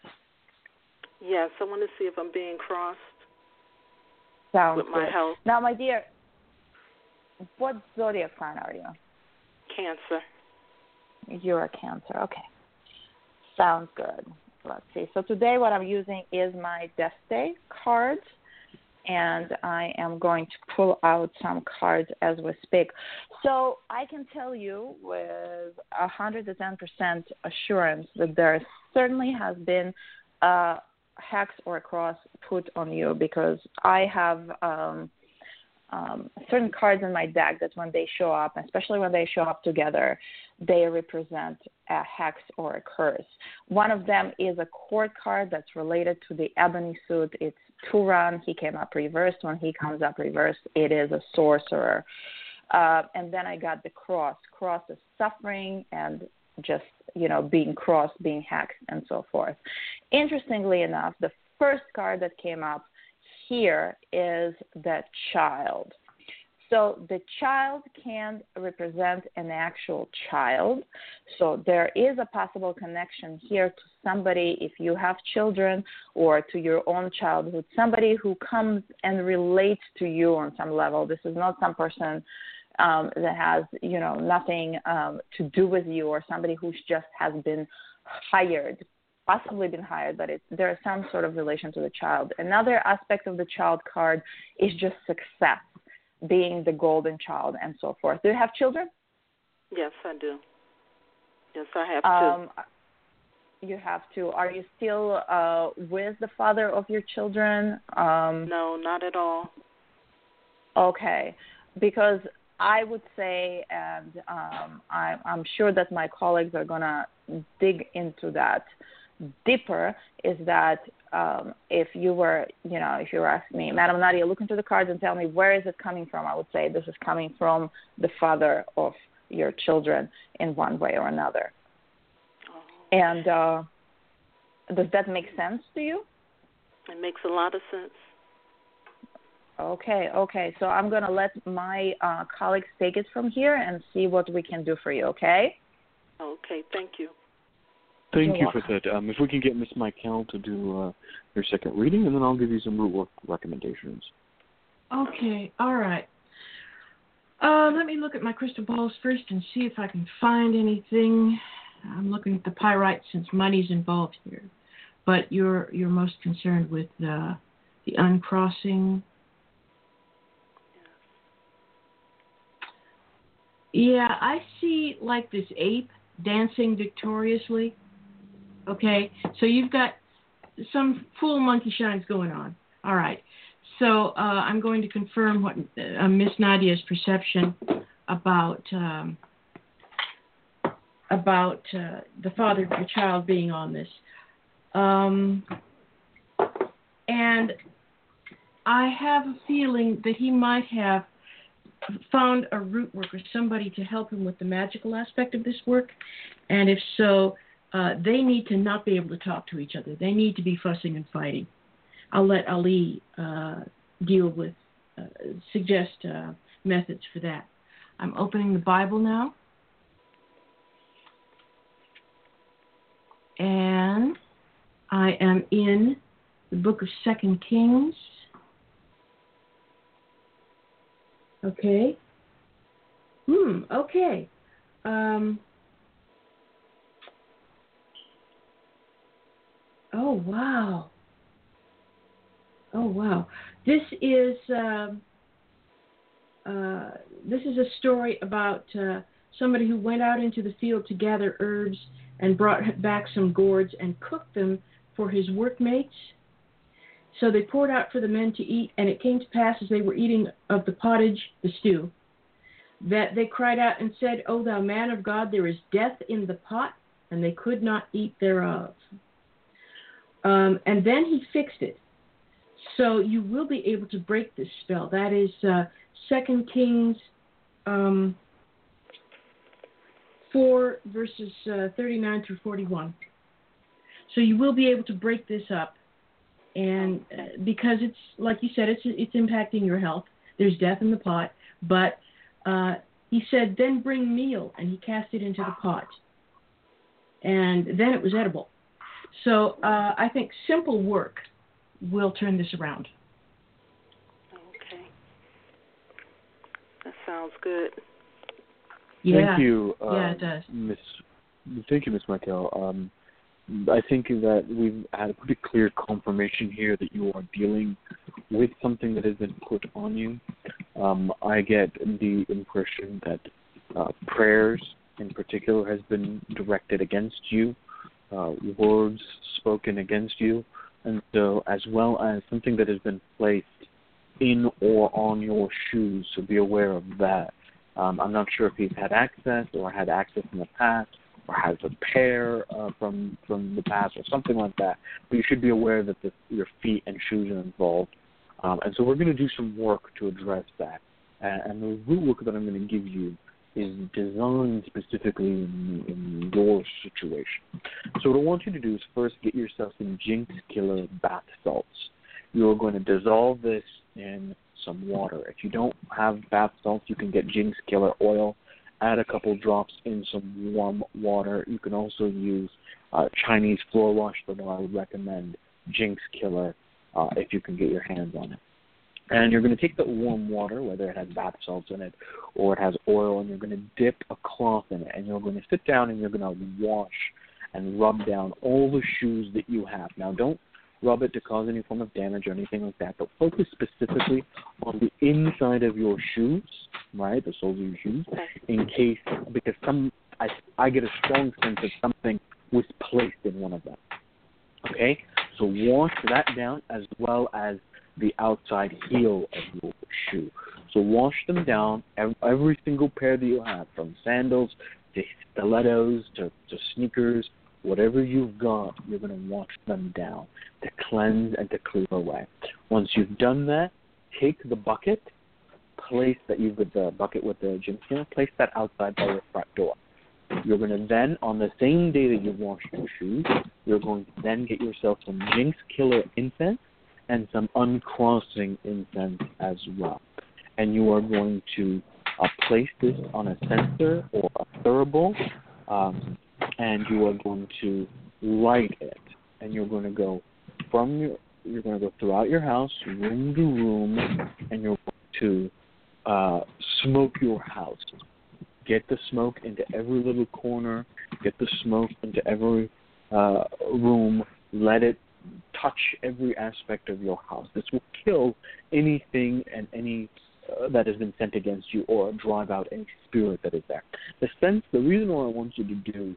Yes, I want to see if I'm being crossed. Sounds with my good. health. Now, my dear, what zodiac sign are you? Cancer. You're a Cancer. Okay. Sounds good. Let's see. So today what I'm using is my Destiny cards, and I am going to pull out some cards as we speak. So I can tell you with 110% assurance that there certainly has been a hex or a cross put on you, because I have certain cards in my deck that when they show up, especially when they show up together, they represent a hex or a curse. One of them is a court card that's related to the ebony suit. It's Turan. He came up reversed. When he comes up reversed, it is a sorcerer. And then I got the cross. Cross is suffering and just, being crossed, being hexed, and so forth. Interestingly enough, the first card that came up here is the child. So the child can represent an actual child. So there is a possible connection here to somebody, if you have children, or to your own childhood, somebody who comes and relates to you on some level. This is not some person that has, nothing to do with you, or somebody who just has been hired, possibly been hired, but there is some sort of relation to the child. Another aspect of the child card is just success, being the golden child and so forth. Do you have children? Yes, I do. Yes, I have two. You have two. Are you still with the father of your children? No, not at all. Okay, because I would say, and I'm sure that my colleagues are going to dig into that deeper, is that if you were asking me, Madam Nadia, look into the cards and tell me where is it coming from, I would say this is coming from the father of your children in one way or another. Oh. And does that make sense to you? It makes a lot of sense. Okay. So I'm going to let my colleagues take it from here and see what we can do for you, okay? Okay, thank you. Thank you for that. If we can get Miss Michael to do your second reading, and then I'll give you some root work recommendations. Okay, all right. Let me look at my crystal balls first and see if I can find anything I'm looking at the pyrite since money's involved here. But you're most concerned with the uncrossing. Yeah, I see like this ape dancing victoriously. Okay, so you've got some full monkey shines going on. All right, so I'm going to confirm what Miss Nadia's perception about the father of your child being on this. And I have a feeling that he might have found a root worker, somebody to help him with the magical aspect of this work. And if so, they need to not be able to talk to each other. They need to be fussing and fighting. I'll let Ali suggest methods for that. I'm opening the Bible now. And I am in the book of 2 Kings. Okay. Okay. Oh, wow. Oh, wow. This is a story about somebody who went out into the field to gather herbs and brought back some gourds and cooked them for his workmates. So they poured out for the men to eat, and it came to pass as they were eating of the pottage, the stew, that they cried out and said, O thou man of God, there is death in the pot, and they could not eat thereof. And then he fixed it. So you will be able to break this spell. That is 2 Kings 4, verses 39 through 41. So you will be able to break this up. And because it's, like you said, it's impacting your health. There's death in the pot. But he said, then bring meal. And he cast it into the pot. And then it was edible. So I think simple work will turn this around. Okay. That sounds good. Yeah. Thank you. Yeah, it does. Thank you, Miss Michael. I think that we've had a pretty clear confirmation here that you are dealing with something that has been put on you. I get the impression that prayers in particular has been directed against you, words spoken against you, and so as well as something that has been placed in or on your shoes, so be aware of that. I'm not sure if he's had access or had access in the past, or has a pair from the past or something like that. But you should be aware that your feet and shoes are involved. And so we're going to do some work to address that. And the root work that I'm going to give you is designed specifically in your situation. So what I want you to do is first get yourself some Jinx Killer bath salts. You're going to dissolve this in some water. If you don't have bath salts, you can get Jinx Killer oil. Add a couple drops in some warm water. You can also use Chinese floor wash, but I would recommend Jinx Killer if you can get your hands on it. And you're going to take the warm water, whether it has bath salts in it or it has oil, and you're going to dip a cloth in it. And you're going to sit down and you're going to wash and rub down all the shoes that you have. Now, don't rub it to cause any form of damage or anything like that, but focus specifically on the inside of your shoes, right, the soles of your shoes, in case, because I get a strong sense that something was placed in one of them. Okay? So wash that down as well as the outside heel of your shoe. So wash them down, every single pair that you have, from sandals to stilettos to sneakers, whatever you've got, you're going to wash them down to cleanse and to clear away. Once you've done that, take the bucket, place that you've got the bucket with the Jinx Killer, place that outside by your front door. You're going to then, on the same day that you wash your shoes, you're going to then get yourself some Jinx Killer incense and some uncrossing incense as well. And you are going to place this on a censer or a thurible, and you are going to light it. And you're going to go you're going to go throughout your house, room to room, and you're going to smoke your house. Get the smoke into every little corner. Get the smoke into every room. Let it touch every aspect of your house. This will kill anything and any that has been sent against you, or drive out any spirit that is there. The reason why I want you to do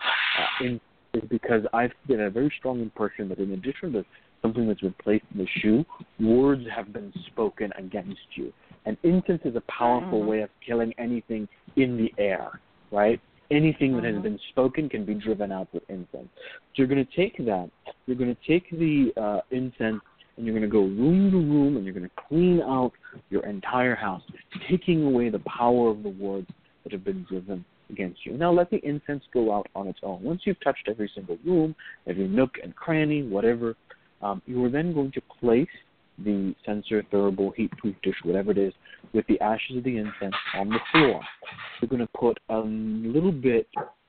is because I've been a very strong impression that in addition to something that's been placed in the shoe, words have been spoken against you. And incense is a powerful way of killing anything in the air, right? Anything that has been spoken can be driven out with incense. So you're going to take that. You're going to take the incense, and you're going to go room to room, and you're going to clean out your entire house, taking away the power of the words that have been driven against you. Now let the incense go out on its own. Once you've touched every single room, every nook and cranny, whatever, you are then going to place the censer, thurible, heat-proof dish, whatever it is, with the ashes of the incense on the floor. You're going to put a little bit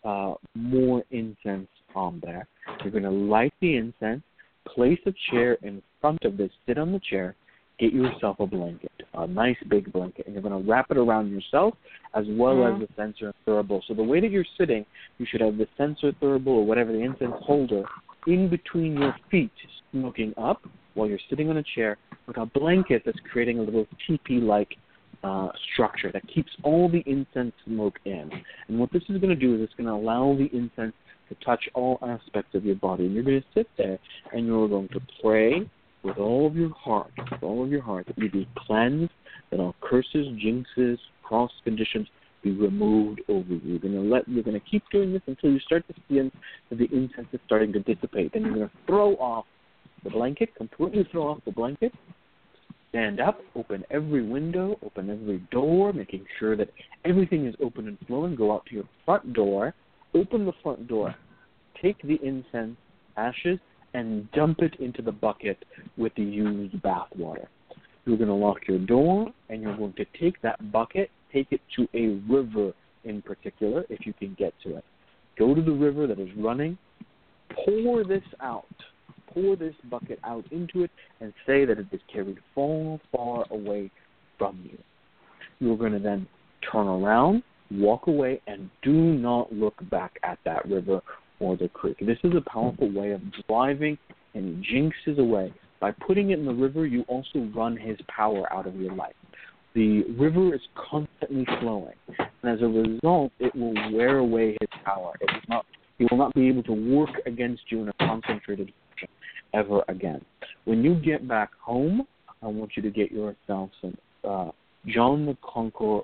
more incense on there. You're going to light the incense, place a chair in front of this, sit on the chair, get yourself a blanket, a nice big blanket, and you're going to wrap it around yourself as well as the censer and thurible. So the way that you're sitting, you should have the censer, thurible, or whatever, the incense holder, in between your feet, smoking up while you're sitting on a chair with a blanket that's creating a little teepee-like structure that keeps all the incense smoke in. And what this is going to do is it's going to allow the incense to touch all aspects of your body. And you're going to sit there and you're going to pray with all of your heart, that you be cleansed, that all curses, jinxes, cross conditions be removed over you. You're going to keep doing this until you start to see that the incense is starting to dissipate. Then you're going to throw off the blanket, completely throw off the blanket, stand up, open every window, open every door, making sure that everything is open and flowing. Go out to your front door, open the front door, take the incense ashes, and dump it into the bucket with the used bath water. You're going to lock your door, and you're going to take that bucket, take it to a river in particular, if you can get to it. Go to the river that is running, pour this bucket out into it, and say that it is carried far, far away from you. You're going to then turn around, walk away, and do not look back at that river or the creek. This is a powerful way of driving any jinxes away. By putting it in the river, you also run his power out of your life. The river is constantly flowing, and as a result, it will wear away his power. He will not be able to work against you in a concentrated fashion ever again. When you get back home, I want you to get yourself some John the Conqueror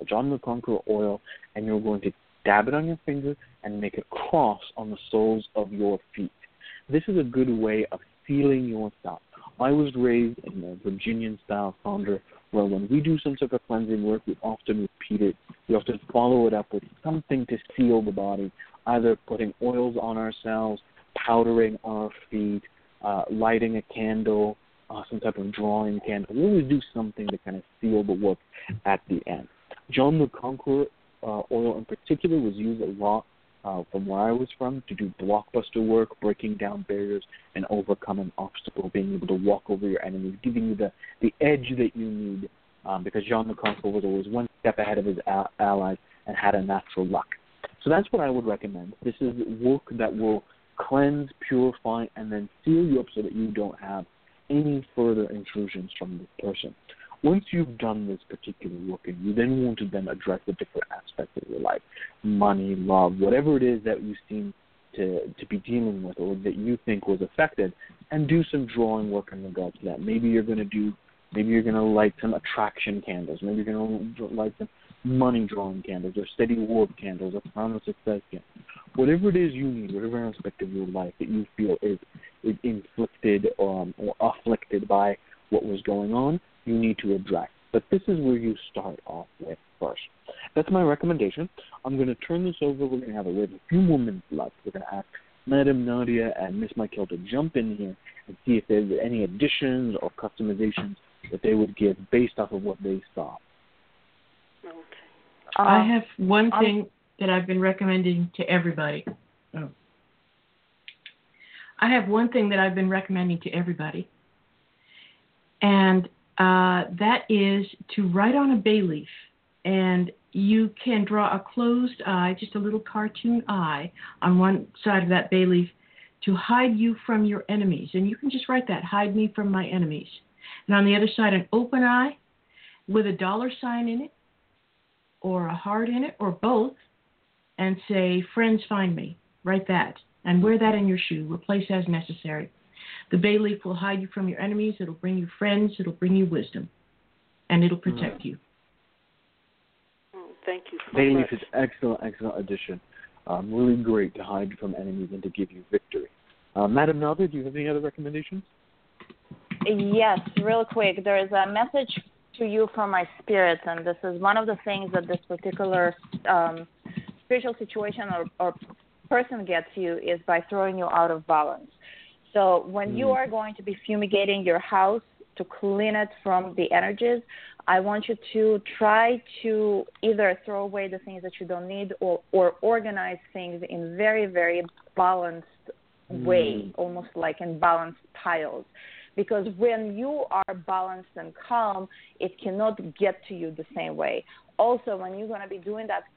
oil, and you're going to dab it on your finger and make a cross on the soles of your feet. This is a good way of sealing yourself. I was raised in the Virginian-style founder, where when we do some sort of cleansing work, we often repeat it. We often follow it up with something to seal the body, either putting oils on ourselves, powdering our feet, lighting a candle, some type of drawing candle. We always do something to kind of seal the work at the end. John the Conqueror oil in particular was used a lot from where I was from to do blockbuster work, breaking down barriers and overcoming obstacles, being able to walk over your enemies, giving you the edge that you need, because John the Conqueror was always one step ahead of his allies and had a natural luck. So that's what I would recommend. This is work that will cleanse, purify, and then seal you up so that you don't have any further intrusions from this person. Once you've done this particular work, and you then want to then address the different aspects of your life, money, love, whatever it is that you seem to be dealing with or that you think was affected, and do some drawing work in regards to that. Maybe you're going to light some attraction candles. Maybe you're going to light some money drawing candles or steady warp candles or promise success candles. Whatever it is you need, whatever aspect of your life that you feel is inflicted or afflicted by what was going on, you need to address. But this is where you start off with first. That's my recommendation. I'm going to turn this over. We have a few more minutes left. We're going to ask Madam Nadia and Miss Michael to jump in here and see if there's any additions or customizations that they would give based off of what they saw. Okay. I have one thing that I've been recommending to everybody. And that is to write on a bay leaf. And you can draw a closed eye, just a little cartoon eye, on one side of that bay leaf to hide you from your enemies. And you can just write that, hide me from my enemies. And on the other side, an open eye with a dollar sign in it, or a heart in it, or both, and say, friends find me. Write that. And wear that in your shoe. Replace as necessary. The bay leaf will hide you from your enemies. It'll bring you friends. It'll bring you wisdom. And it'll protect you. Thank you so Bay much. leaf is excellent addition. Really great to hide from enemies and to give you victory. Madam Nalda, do you have any other recommendations? Yes, real quick. There is a message to you from my spirit, and this is one of the things that this particular spiritual situation or person gets you is by throwing you out of balance. So when you are going to be fumigating your house to clean it from the energies, I want you to try to either throw away the things that you don't need or organize things in very, very balanced way, almost like in balanced piles. Because when you are balanced and calm, it cannot get to you the same way. Also, when you're going to be doing that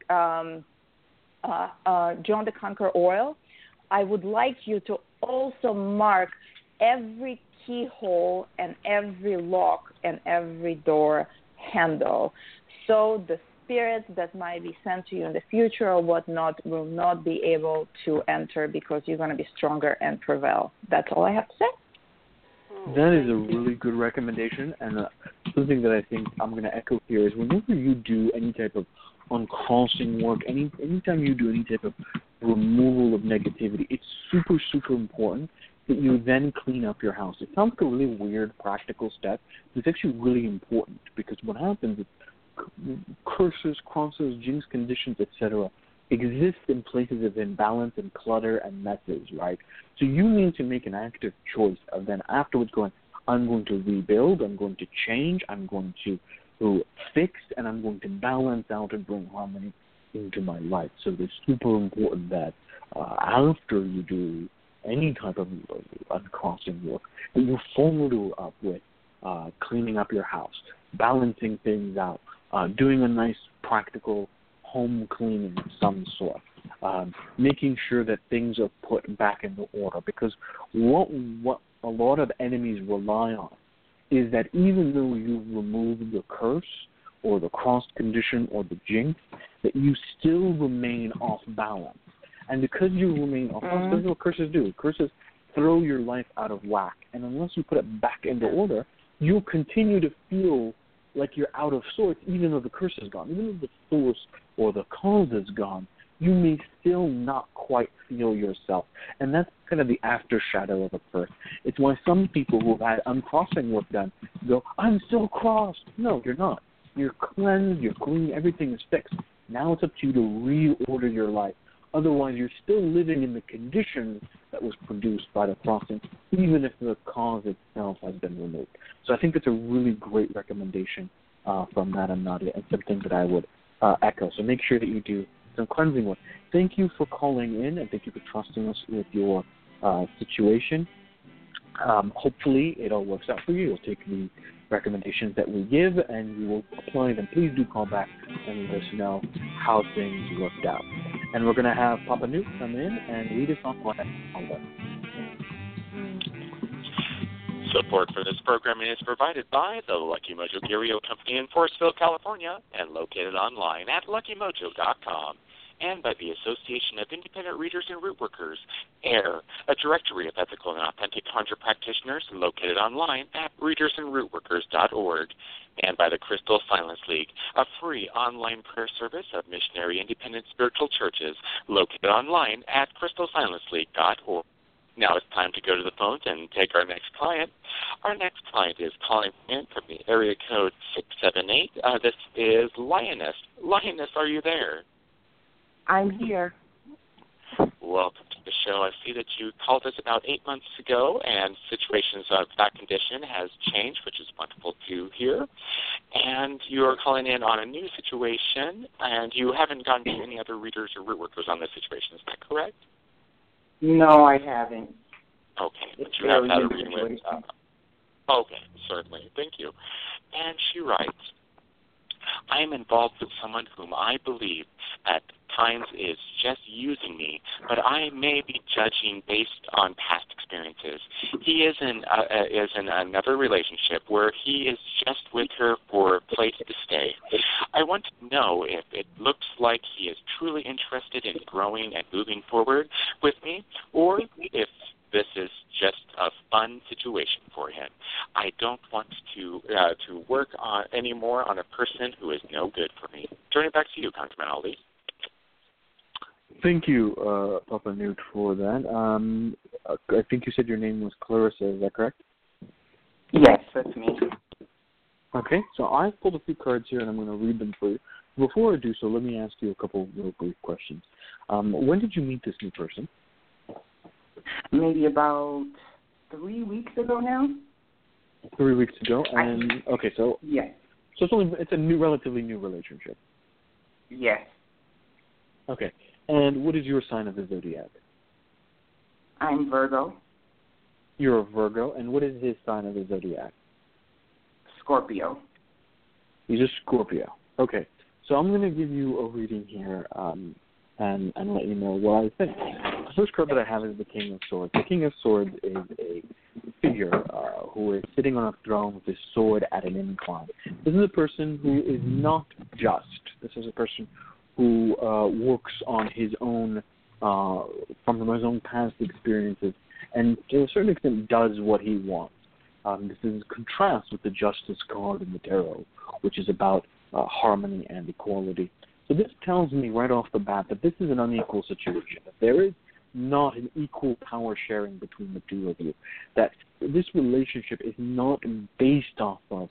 John the Conqueror oil, I would like you to also mark every keyhole and every lock and every door handle, so the spirits that might be sent to you in the future or whatnot will not be able to enter, because you're going to be stronger and prevail. That's all I have to say. That is a really good recommendation, and something that I think I'm going to echo here is whenever you do any type of uncrossing work, anytime you do any type of removal of negativity, it's super, super important that you then clean up your house. It sounds like a really weird practical step, but it's actually really important, because what happens is curses, crosses, jinx conditions, etc., exist in places of imbalance and clutter and messes, right? So you need to make an active choice of then afterwards going, I'm going to rebuild, I'm going to change, I'm going to fix, and I'm going to balance out and bring harmony into my life. So it's super important that after you do any type of uncrossing work, that you follow up with cleaning up your house, balancing things out, doing a nice practical home cleaning of some sort, making sure that things are put back into order. Because what a lot of enemies rely on is that even though you remove the curse or the cross condition or the jinx, that you still remain off balance. And because you remain off balance, that's what curses do. Curses throw your life out of whack. And unless you put it back into order, you'll continue to feel like you're out of sorts, even though the curse is gone. Even though the source or the cause is gone, you may still not quite feel yourself. And that's kind of the after shadow of a curse. It's why some people who have had uncrossing work done go, I'm still crossed. No, you're not. You're cleansed, you're clean, everything is fixed. Now it's up to you to reorder your life. Otherwise, you're still living in the condition that was produced by the crossing, even if the cause itself has been removed. So I think it's a really great recommendation from Madam Nadia, and something that I would echo. So make sure that you do some cleansing work. Thank you for calling in, and thank you for trusting us with your situation. Hopefully it all works out for you. You'll take the recommendations that we give, and you will apply them. Please do call back and let us know how things worked out. And we're going to have Papa Newt come in and lead us on what Support for this programming is provided by the Lucky Mojo Curio Company in Forestville, California, and located online at luckymojo.com, and by the Association of Independent Readers and Rootworkers, AIR, a directory of ethical and authentic conjure practitioners located online at readersandrootworkers.org, and by the Crystal Silence League, a free online prayer service of missionary independent spiritual churches located online at crystalsilenceleague.org. Now it's time to go to the phones and take our next client. Our next client is calling in from the area code 678. This is Lioness. Lioness, are you there? I'm here. Welcome to the show. I see that you called us about 8 months ago, and situations of that condition has changed, which is wonderful to hear. And you are calling in on a new situation, and you haven't gone to any other readers or root workers on this situation. Is that correct? No, I haven't. Okay, but you have had a reading with. Okay, certainly. Thank you. And she writes, I am involved with someone whom I believe at times is just using me, but I may be judging based on past experiences. He is in another relationship where he is just with her for a place to stay. I want to know if it looks like he is truly interested in growing and moving forward with me, or if this is just a fun situation for him. I don't want to work on anymore on a person who is no good for me. Turn it back to you, Congressman Ali. Thank you, Papa Newt, for that. I think you said your name was Clarissa, is that correct? Yes, that's me. Okay, so I've pulled a few cards here, and I'm going to read them for you. Before I do so, let me ask you a couple real brief questions. When did you meet this new person? Maybe about 3 weeks ago now. 3 weeks ago, and okay, so yes, so it's a relatively new relationship. yes. Okay, and what is your sign of the zodiac? I'm Virgo. You're a Virgo, and what is his sign of the zodiac? Scorpio. He's a Scorpio. Okay, so I'm going to give you a reading here, and let you know what I think. The first card that I have is the King of Swords. The King of Swords is a figure who is sitting on a throne with his sword at an incline. This is a person who is not just. This is a person who works on his own, from his own past experiences, and to a certain extent does what he wants. This is in contrast with the Justice card in the tarot, which is about harmony and equality. So this tells me right off the bat that this is an unequal situation, that there is not an equal power sharing between the two of you, that this relationship is not based off of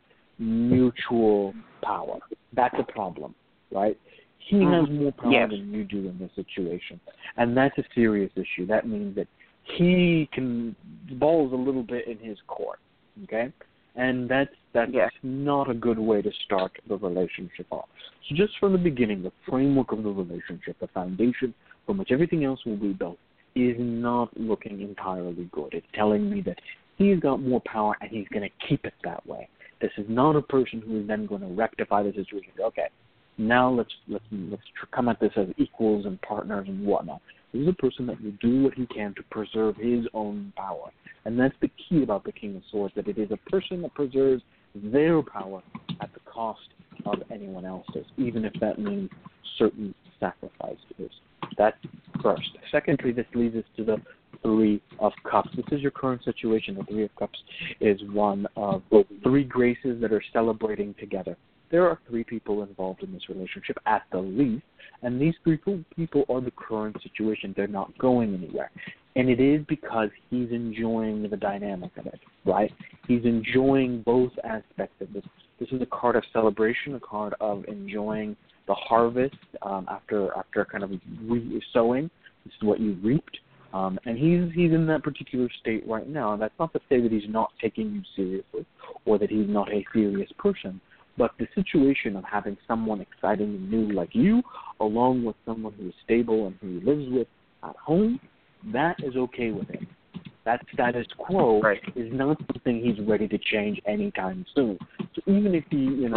mutual power. That's a problem, right? He has more power than you do in this situation, and that's a serious issue. That means that he can balls a little bit in his court, okay? And that's not a good way to start the relationship off. So just from the beginning, the framework of the relationship, the foundation from which everything else will be built, is not looking entirely good. It's telling me that he's got more power and he's going to keep it that way. This is not a person who is then going to rectify the situation. Okay, now let's come at this as equals and partners and whatnot. This is a person that will do what he can to preserve his own power. And that's the key about the King of Swords, that it is a person that preserves their power at the cost of anyone else's, even if that means certain sacrifices. That's first. Secondly, this leads us to the Three of Cups. This is your current situation. The Three of Cups is one of three graces that are celebrating together. There are three people involved in this relationship at the least, and these three people are the current situation. They're not going anywhere. And it is because he's enjoying the dynamic of it, right? He's enjoying both aspects of this. This is a card of celebration, a card of enjoying the harvest after kind of sowing. This is what you reaped. And he's in that particular state right now. And that's not to say that he's not taking you seriously or that he's not a serious person. But the situation of having someone exciting and new like you, along with someone who is stable and who he lives with at home, that is okay with him. That status quo is not something he's ready to change anytime soon. So even if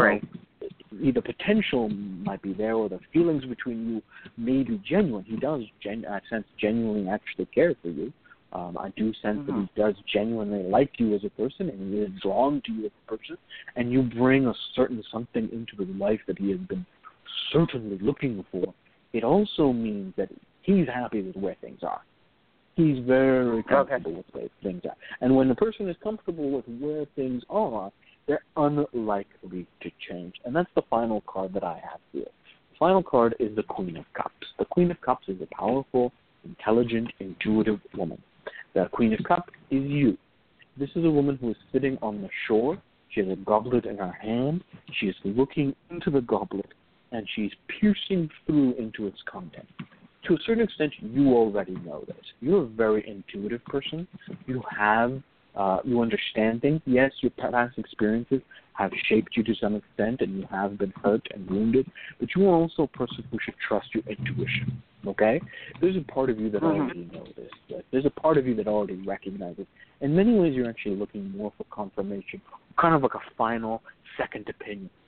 the potential might be there or the feelings between you may be genuine, he does, I sense, genuinely actually care for you. I do sense that he does genuinely like you as a person, and he is drawn to you as a person, and you bring a certain something into his life that he has been certainly looking for. It also means that he's happy with where things are. He's very comfortable with where things are. And when the person is comfortable with where things are, they're unlikely to change. And that's the final card that I have here. The final card is the Queen of Cups. The Queen of Cups is a powerful, intelligent, intuitive woman. The Queen of Cups is you. This is a woman who is sitting on the shore. She has a goblet in her hand. She is looking into the goblet, and she's piercing through into its content. To a certain extent, you already know this. You're a very intuitive person. You understand things. Yes, your past experiences have shaped you to some extent, and you have been hurt and wounded, but you are also a person who should trust your intuition, okay? There's a part of you that already knows this. There's a part of you that already recognizes. In many ways, you're actually looking more for confirmation, kind of like a final second opinion.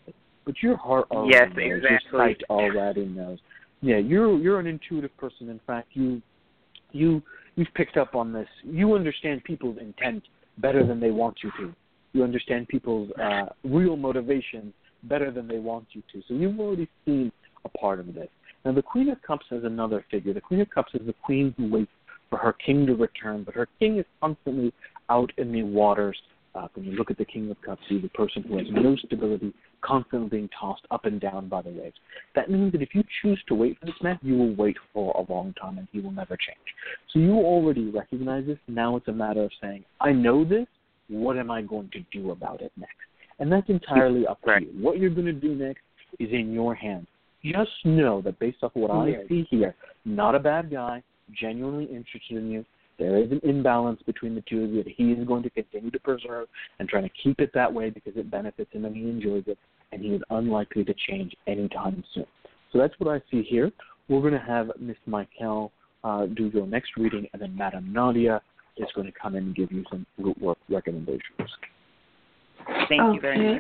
but your heart already Yes, knows. exactly. Your sight already knows. Yeah, you're an intuitive person. In fact, you've picked up on this. You understand people's intent better than they want you to. You understand people's real motivation better than they want you to. So you've already seen a part of this. Now, the Queen of Cups is another figure. The Queen of Cups is the queen who waits for her king to return, but her king is constantly out in the waters. When you look at the King of Cups, he's a person who has no stability, constantly being tossed up and down by the waves. That means that if you choose to wait for this man, you will wait for a long time, and he will never change. So you already recognize this. Now it's a matter of saying, I know this. What am I going to do about it next? And that's entirely up to you. What you're going to do next is in your hands. Just know that based off what I see here, not a bad guy, genuinely interested in you. There is an imbalance between the two of you that he is going to continue to preserve and trying to keep it that way because it benefits him and he enjoys it, and he is unlikely to change anytime soon. So that's what I see here. We're going to have Miss Michael do your next reading, and then Madame Nadia is going to come in and give you some root work recommendations. Thank you very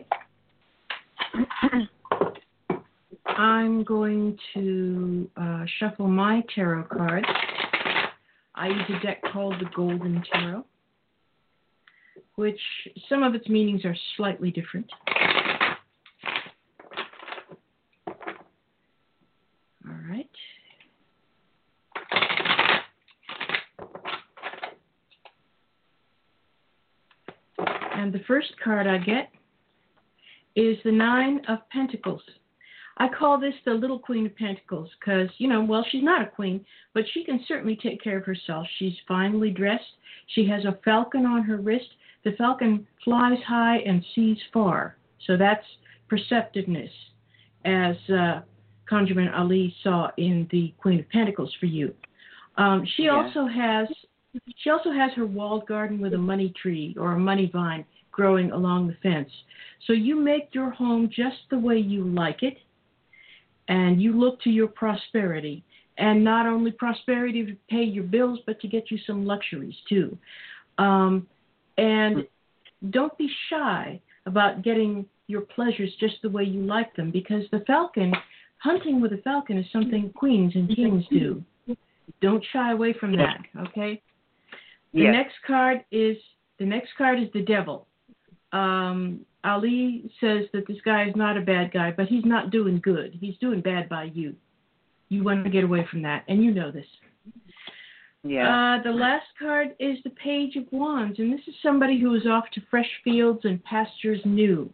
much. I'm going to shuffle my tarot cards. I use a deck called the Golden Tarot, which some of its meanings are slightly different. All right. And the first card I get is the Nine of Pentacles. I call this the little Queen of Pentacles because, well, she's not a queen, but she can certainly take care of herself. She's finely dressed. She has a falcon on her wrist. The falcon flies high and sees far. So that's perceptiveness, as Conjurman Ali saw in the Queen of Pentacles for you. She also has her walled garden with a money tree or a money vine growing along the fence. So you make your home just the way you like it. And you look to your prosperity, and not only prosperity to pay your bills, but to get you some luxuries too. And don't be shy about getting your pleasures just the way you like them, because the falcon, hunting with a falcon is something queens and kings do. Don't shy away from that, okay? The next card is the Devil. Ali says that this guy is not a bad guy, but he's not doing good. He's doing bad by you. You want to get away from that, and you know this. Yeah. The last card is the Page of Wands, and this is somebody who is off to fresh fields and pastures new.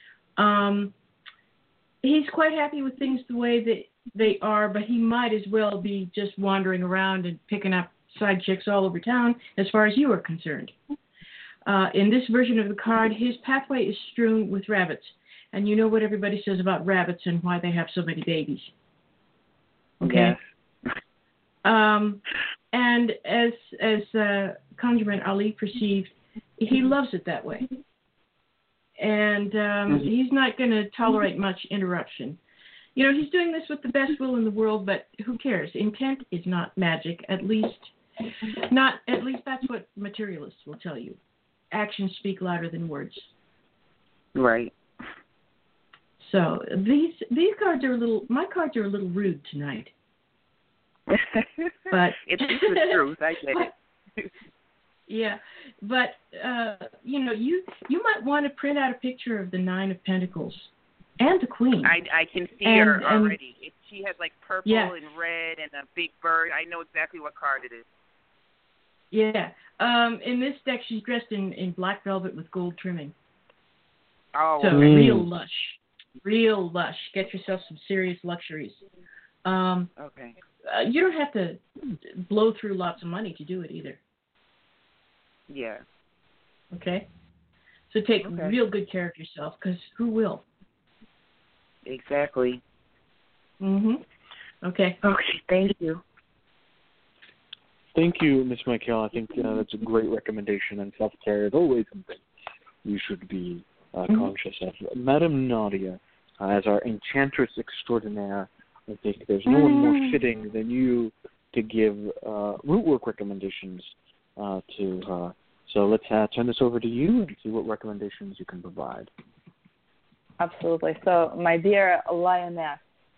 He's quite happy with things the way that they are, but he might as well be just wandering around and picking up side chicks all over town as far as you are concerned. In this version of the card, his pathway is strewn with rabbits. And you know what everybody says about rabbits and why they have so many babies. Okay? Yes. And as Conjurman Ali perceived, he loves it that way. And he's not going to tolerate much interruption. He's doing this with the best will in the world, but who cares? Intent is not magic. At least that's what materialists will tell you. Actions speak louder than words. Right. So these cards are my cards are a little rude tonight. But it's the truth. I get it. Yeah, but you might want to print out a picture of the Nine of Pentacles and the Queen. I can see her already. She has like purple and red and a big bird. I know exactly what card it is. Yeah. In this deck, she's dressed in black velvet with gold trimming. Oh. So real lush. Real lush. Get yourself some serious luxuries. Okay. You don't have to blow through lots of money to do it either. Yeah. Okay? So take real good care of yourself, because who will? Exactly. Okay. Okay, thank you. Thank you, Ms. Michael. I think that's a great recommendation, and self-care is always something we should be conscious of. Madame Nadia, as our enchantress extraordinaire, I think there's no one more fitting than you to give root work recommendations to her. So let's turn this over to you and see what recommendations you can provide. Absolutely. So, my dear lioness,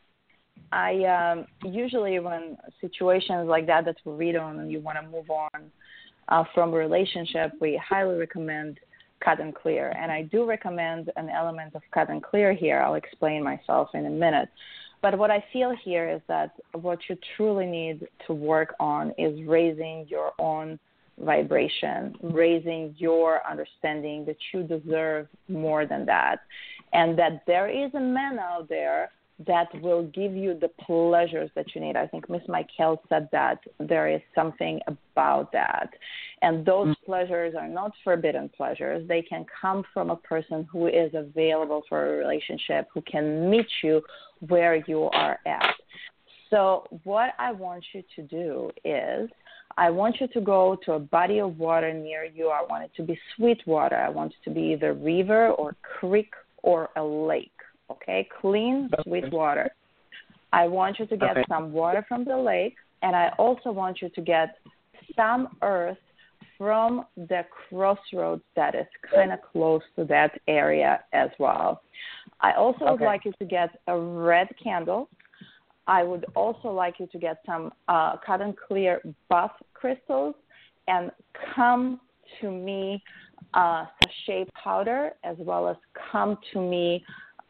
I usually when situations like that we read on and you want to move on from a relationship, we highly recommend cut and clear. And I do recommend an element of cut and clear here. I'll explain myself in a minute. But what I feel here is that what you truly need to work on is raising your own vibration, raising your understanding that you deserve more than that, and that there is a man out there that will give you the pleasures that you need. I think Miss Michael said that there is something about that. And those pleasures are not forbidden pleasures. They can come from a person who is available for a relationship, who can meet you where you are at. So what I want you to do is I want you to go to a body of water near you. I want it to be sweet water. I want it to be either river or creek or a lake. Okay, clean, sweet water. I want you to get some water from the lake, and I also want you to get some earth from the crossroads that is kind of close to that area as well. I also would like you to get a red candle. I would also like you to get some cut and clear buff crystals, and come to me sachet powder, as well as come to me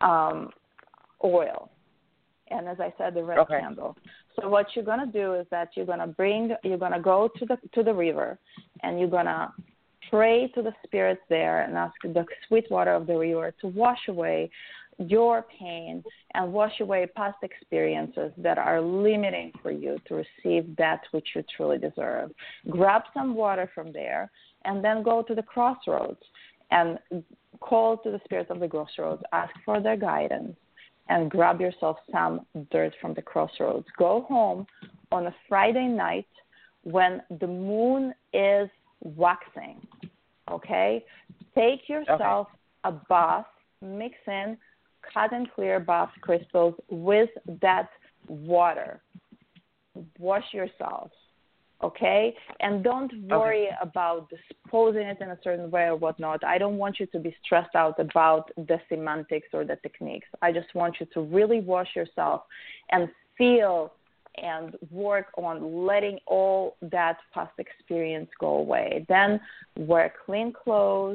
oil, and as I said, the red candle. So what you're gonna do is that you're gonna go to the river, and you're gonna pray to the spirits there and ask the sweet water of the river to wash away your pain and wash away past experiences that are limiting for you to receive that which you truly deserve. Grab some water from there, and then go to the crossroads and call to the spirits of the crossroads, ask for their guidance, and grab yourself some dirt from the crossroads. Go home on a Friday night when the moon is waxing, okay? Take yourself a bath, mix in cut and clear bath crystals with that water. Wash yourself. Okay? And don't worry about disposing it in a certain way or whatnot. I don't want you to be stressed out about the semantics or the techniques. I just want you to really wash yourself and feel and work on letting all that past experience go away. Then wear clean clothes,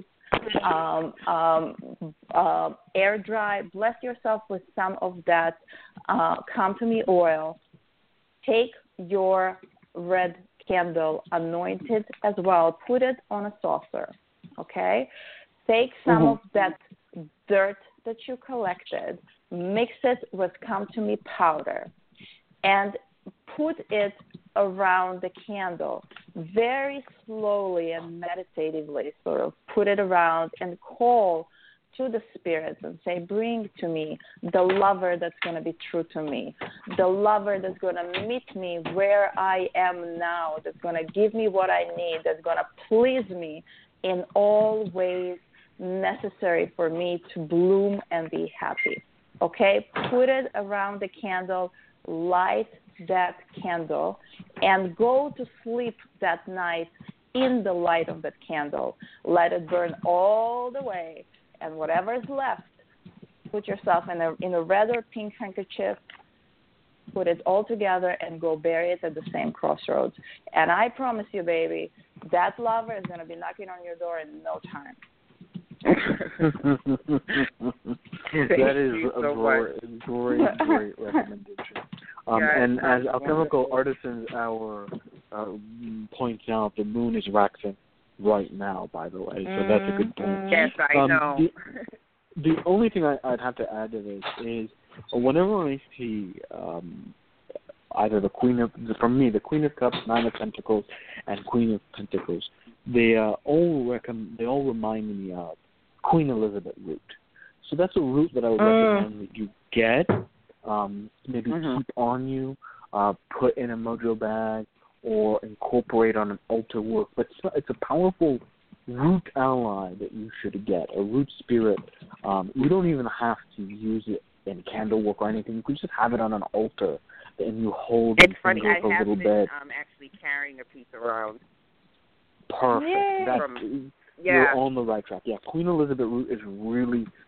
air dry, bless yourself with some of that come to me oil. Take your red candle, anointed as well, put it on a saucer, okay? Take some of that dirt that you collected, mix it with come to me powder, and put it around the candle very slowly and meditatively, sort of put it around and call to the spirits and say, bring to me the lover that's going to be true to me, the lover that's going to meet me where I am now, that's going to give me what I need, that's going to please me in all ways necessary for me to bloom and be happy. Okay? Put it around the candle, light that candle, and go to sleep that night in the light of that candle. Let it burn all the way. And whatever is left, put yourself in a red or pink handkerchief, put it all together, and go bury it at the same crossroads. And I promise you, baby, that lover is going to be knocking on your door in no time. That is a great recommendation. And as Alchemical Artisans Hour points out, the moon is waxing right now, by the way, so that's a good point. Yes, I know. The only thing I'd have to add to this is whenever I see either the Queen of Cups, Nine of Pentacles, and Queen of Pentacles, they all remind me of Queen Elizabeth root. So that's a root that I would recommend that you get, maybe keep on you, put in a mojo bag, or incorporate on an altar work. But it's a powerful root ally that you should get, a root spirit. You don't even have to use it in candle work or anything. You can just have it on an altar, and you hold it for a little bit. It's funny, I have been actually carrying a piece around. Perfect. You're on the right track. Yeah, Queen Elizabeth root is really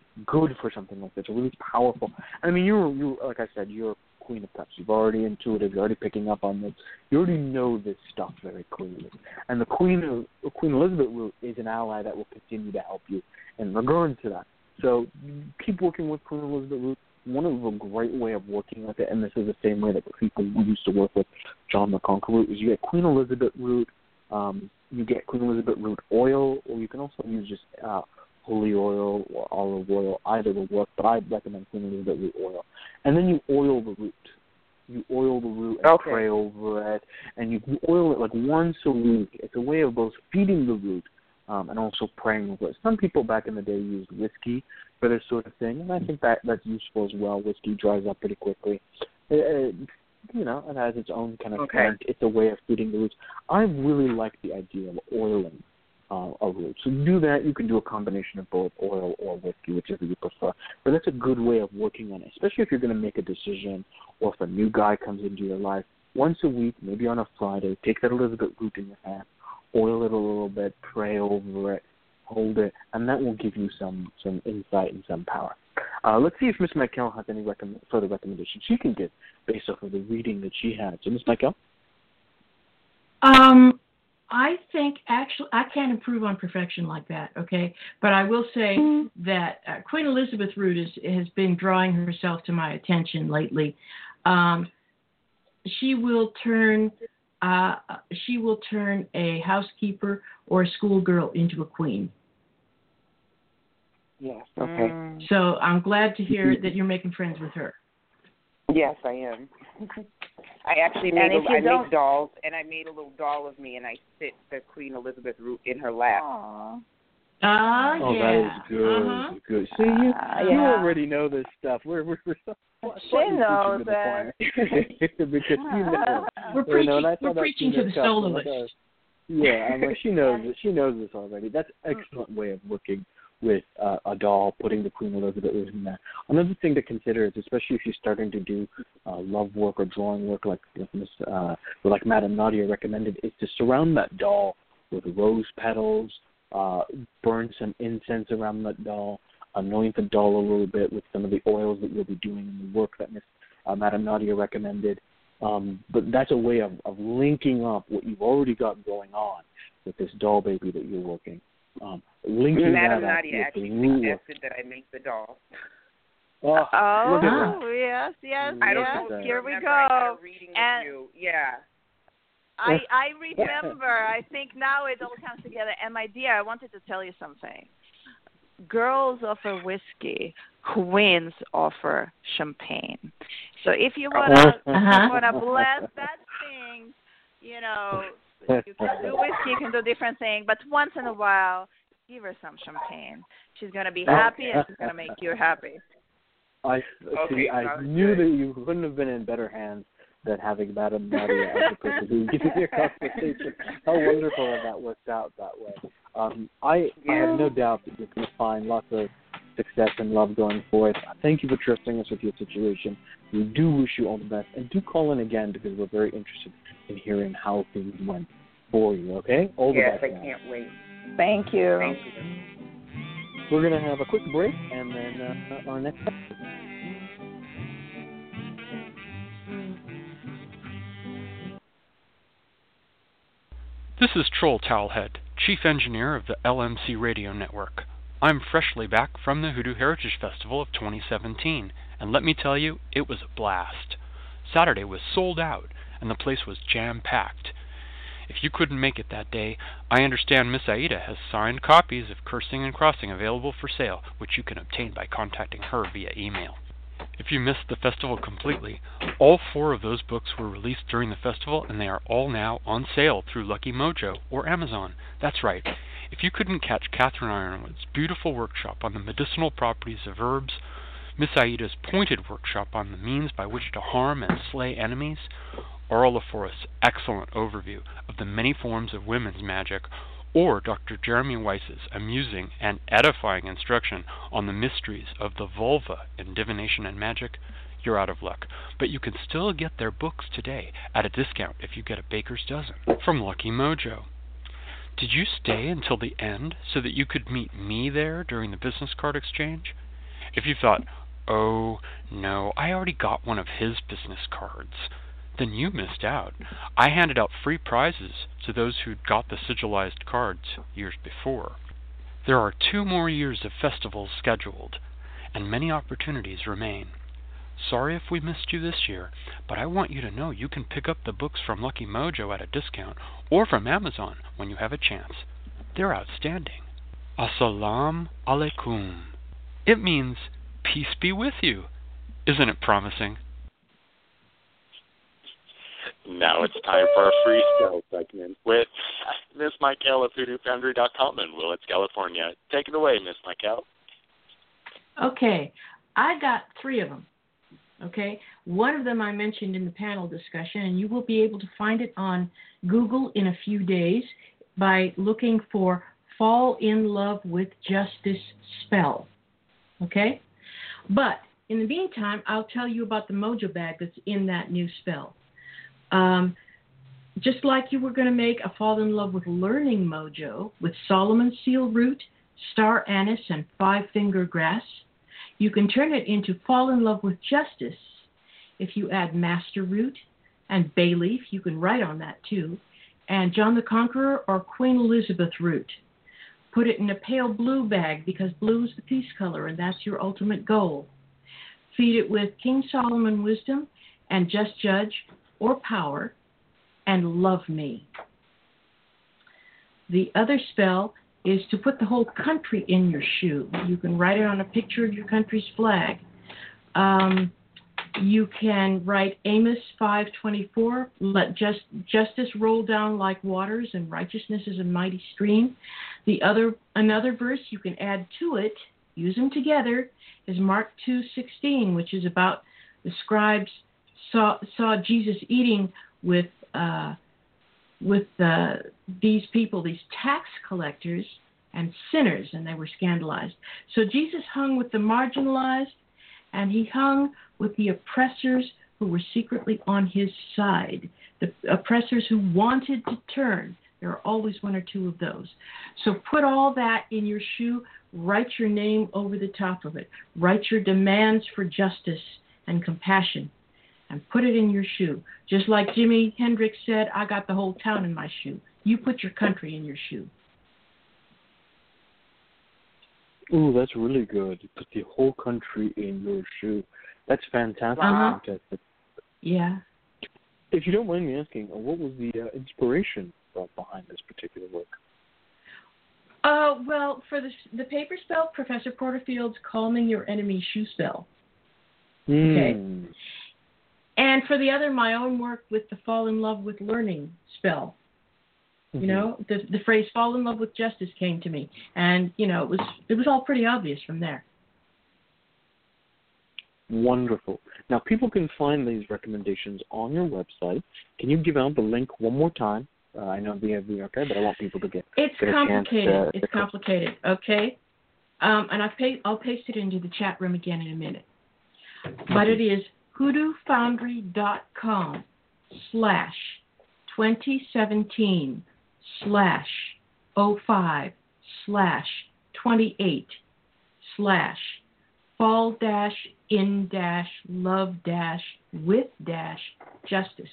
good for something like this, really powerful. I mean, you like I said, you're Queen of Cups. You've already intuitive. You're already picking up on this. You already know this stuff very clearly. And the Queen Elizabeth root is an ally that will continue to help you in regard to that. So keep working with Queen Elizabeth root. One of a great way of working with it, and this is the same way that people used to work with John the Conqueror root, is you get Queen Elizabeth root. You get Queen Elizabeth root oil, or you can also use just holy oil or olive oil. Either will work, but I recommend Queen Elizabeth root oil. And then you oil the root. You oil the root and pray over it, and you oil it like once a week. It's a way of both feeding the root and also praying over it. Some people back in the day used whiskey for this sort of thing, and I think that's useful as well. Whiskey dries up pretty quickly. It has its own kind of scent. It's a way of feeding the roots. I really like the idea of oiling a root. So do that. You can do a combination of both oil or whiskey, whichever you prefer. But that's a good way of working on it, especially if you're going to make a decision or if a new guy comes into your life. Once a week, maybe on a Friday, take that Elizabeth root in your hand, oil it a little bit, pray over it, hold it, and that will give you some insight and some power. Let's see if Miss Michael has any further recommendations she can give based off of the reading that she had. So, Miss Michael? I think, actually, I can't improve on perfection like that, okay? But I will say that Queen Elizabeth root has been drawing herself to my attention lately. She will turn a housekeeper or a schoolgirl into a queen. Yes, okay. So I'm glad to hear that you're making friends with her. Yes, I am. I actually made dolls, and I made a little doll of me, and I sit the Queen Elizabeth root in her lap. Oh, that is good. Good. See, you already know this stuff. We're she knows that. Because you know. We're preaching to the soloist. Yeah, I mean, she knows it. She knows this already. That's an excellent way of working with a doll, putting the Queen Elizabeth in there. Another thing to consider is, especially if you're starting to do love work or drawing work like Madame Nadia recommended, is to surround that doll with rose petals, burn some incense around that doll, anoint the doll a little bit with some of the oils that you'll be doing in the work that Madame Nadia recommended. But that's a way of linking up what you've already got going on with this doll baby that you're working. Linking Madame that Nadia actually suggested that I make the doll. Yes. I don't know. Here we go. And you. Yeah. I remember. I think now it all comes together. And my dear, I wanted to tell you something. Girls offer whiskey. Queens offer champagne. So if you wanna bless that thing, you can do whiskey, you can do different things, but once in a while, give her some champagne. She's gonna be happy, and she's gonna make you happy. I knew that you couldn't have been in better hands than having Madame Nadia as the person who gives you a consultation. How wonderful that worked out that way. I have no doubt that you're going to find lots of success and love going forth. Thank you for trusting us with your situation. We do wish you all the best, and do call in again because we're very interested in hearing how things went for you, okay? All the best. Yes, I can't wait. Thank you. Thank you. We're going to have a quick break, and then our next episode. This is Troll Towelhead, Chief Engineer of the LMC Radio Network. I'm freshly back from the Hoodoo Heritage Festival of 2017, and let me tell you, it was a blast. Saturday was sold out, and the place was jam-packed. If you couldn't make it that day, I understand Miss Aida has signed copies of Cursing and Crossing available for sale, which you can obtain by contacting her via email. If you missed the festival completely, all 4 of those books were released during the festival, and they are all now on sale through Lucky Mojo or Amazon. That's right. If you couldn't catch Catherine Ironwood's beautiful workshop on the medicinal properties of herbs, Miss Aida's pointed workshop on the means by which to harm and slay enemies, or Orla Forrest's excellent overview of the many forms of women's magic, or Dr. Jeremy Weiss's amusing and edifying instruction on the mysteries of the vulva in divination and magic, you're out of luck. But you can still get their books today at a discount if you get a baker's dozen from Lucky Mojo. Did you stay until the end so that you could meet me there during the business card exchange? If you thought, oh, no, I already got one of his business cards, then you missed out. I handed out free prizes to those who'd got the sigilized cards years before. There are 2 more years of festivals scheduled, and many opportunities remain. Sorry if we missed you this year, but I want you to know you can pick up the books from Lucky Mojo at a discount, or from Amazon when you have a chance. They're outstanding. Assalamu alaikum. It means peace be with you. Isn't it promising? Now it's time for a freestyle segment with Miss Michael of HoodooFoundry.com in Willits, California. Take it away, Miss Michael. Okay, I got 3 of them. Okay, one of them I mentioned in the panel discussion, and you will be able to find it on Google in a few days by looking for Fall in Love with Justice spell. Okay, but in the meantime, I'll tell you about the mojo bag that's in that new spell. Just like you were going to make a Fall in Love with Learning mojo with Solomon seal root, star anise, and 5-finger grass, you can turn it into Fall in Love with Justice if you add master root and bay leaf. You can write on that too. And John the Conqueror or Queen Elizabeth root. Put it in a pale blue bag because blue is the peace color and that's your ultimate goal. Feed it with King Solomon wisdom and Just Judge or Power and Love Me. The other spell is to put the whole country in your shoe. You can write it on a picture of your country's flag. You can write Amos 5:24, let justice roll down like waters and righteousness is a mighty stream. Another verse you can add to it, use them together, is Mark 2:16, which is about the scribes saw Jesus eating with these people, these tax collectors and sinners, and they were scandalized. So Jesus hung with the marginalized, and he hung with the oppressors who were secretly on his side, the oppressors who wanted to turn. There are always 1 or 2 of those. So put all that in your shoe, write your name over the top of it, write your demands for justice and compassion, and put it in your shoe. Just like Jimi Hendrix said, I got the whole town in my shoe. You put your country in your shoe. Ooh, that's really good. Put the whole country in your shoe. That's fantastic. Uh-huh. Fantastic. Yeah. If you don't mind me asking, what was the inspiration behind this particular work? Well, for the paper spell, Professor Porterfield's Calming Your Enemy shoe spell. Okay. And for the other, my own work with the Fall in Love with Learning spell. You know, the phrase "fall in love with justice" came to me, and you know, it was all pretty obvious from there. Wonderful. Now, people can find these recommendations on your website. Can you give out the link one more time? I know we have the archive, but I want people to get. It's get complicated. A chance, it's complicated. Okay. And I'll paste it into the chat room again in a minute. But it is hoodoofoundry.com/2017/fall-in-with-justice.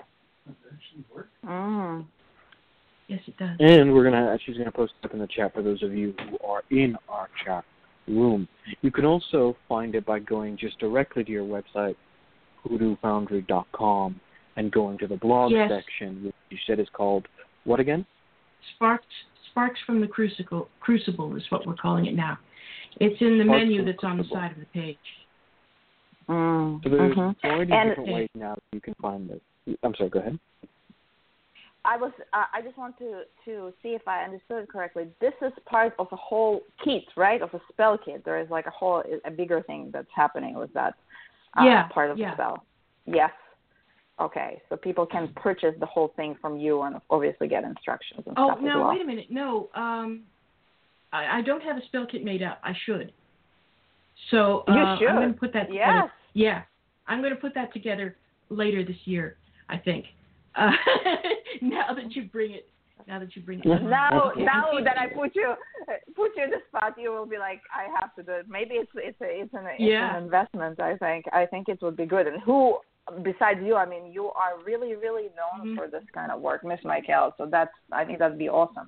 Yes, it does. And she's gonna post it up in the chat for those of you who are in our chat room. You can also find it by going just directly to your website, HoodooFoundry.com, and going to the blog section, which you said is called what again? Sparks from the Crucible is what we're calling it now. It's in the menu that's on the side of the page. So there's 40 different ways now you can find this. I'm sorry, go ahead. I just want to see if I understood correctly. This is part of a whole kit, right? Of a spell kit. There is like a bigger thing that's happening with that part of the spell. Yes. Okay. So people can purchase the whole thing from you and obviously get instructions and stuff as well. Oh, no, wait a minute. No, I don't have a spell kit made up. I should. So you should. I'm going to put that together. Yeah. I'm going to put that together later this year, I think. Now that you bring it Now that you bring it up. Now that I put you in the spot, you will be like, I have to do it. Maybe it's an investment. I think it would be good. And who besides you? I mean, you are really, really known for this kind of work, Miss Michael. So I think that'd be awesome.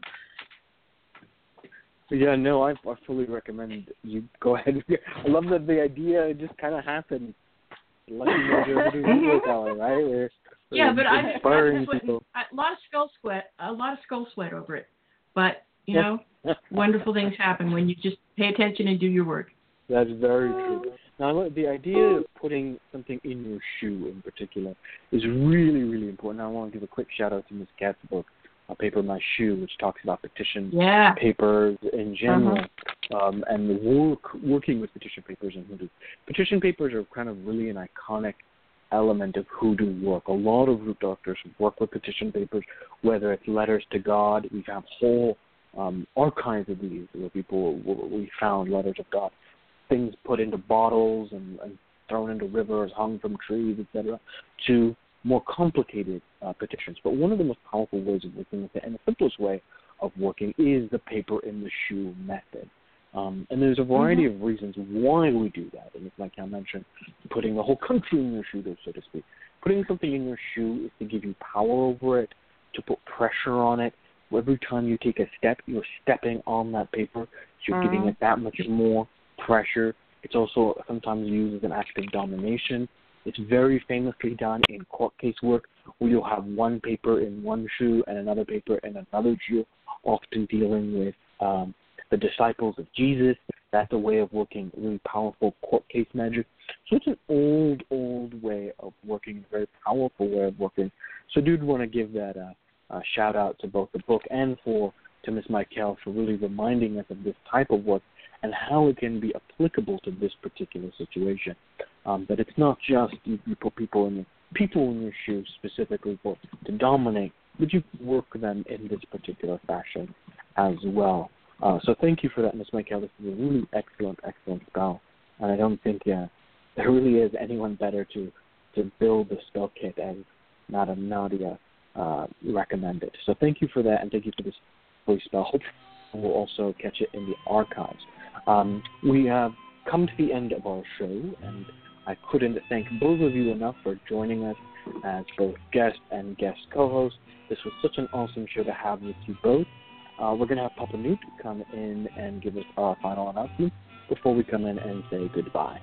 Yeah, no, I fully recommend you go ahead. I love that the idea just kind of happened. Lucky Mojo, right? But I just put a lot of skull sweat over it. But you know, wonderful things happen when you just pay attention and do your work. That's very true. Now, the idea of putting something in your shoe in particular is really, really important. I want to give a quick shout out to Ms. Kat's book, Paper My Shoe, which talks about petition papers in general, and the working with petition papers and hoodoo. Petition papers are kind of really an iconic element of hoodoo work. A lot of root doctors work with petition papers, whether it's letters to God. We have whole archives of these where we found letters of God, things put into bottles and thrown into rivers, hung from trees, etc., to more complicated petitions. But one of the most powerful ways of working with it, and the simplest way of working, is the paper in the shoe method. And there's a variety of reasons why we do that. And like I mentioned, putting the whole country in your shoe, so to speak. Putting something in your shoe is to give you power over it, to put pressure on it. Every time you take a step, you're stepping on that paper. So you're giving it that much more pressure. It's also sometimes used as an act of domination. It's very famously done in court case work, where you'll have one paper in one shoe and another paper in another shoe, often dealing with the disciples of Jesus. That's a way of working, really powerful court case magic. So it's an old way of working, a very powerful way of working. So I do want to give that a shout out to both the book and to Ms. Michael for really reminding us of this type of work and how it can be applicable to this particular situation. That it's not just you put people in your shoes specifically to dominate, but you work them in this particular fashion as well. So thank you for that, Ms. Michael. This is a really excellent spell, and I don't think there really is anyone better to build the spell kit as Madame Nadia recommended. So thank you for that, and thank you for this free spell. Hopefully we'll also catch it in the archives. We have come to the end of our show, and I couldn't thank both of you enough for joining us as both guest and guest co-host. This was such an awesome show to have with you both. We're going to have Papa Newt come in and give us our final announcement before we come in and say goodbye.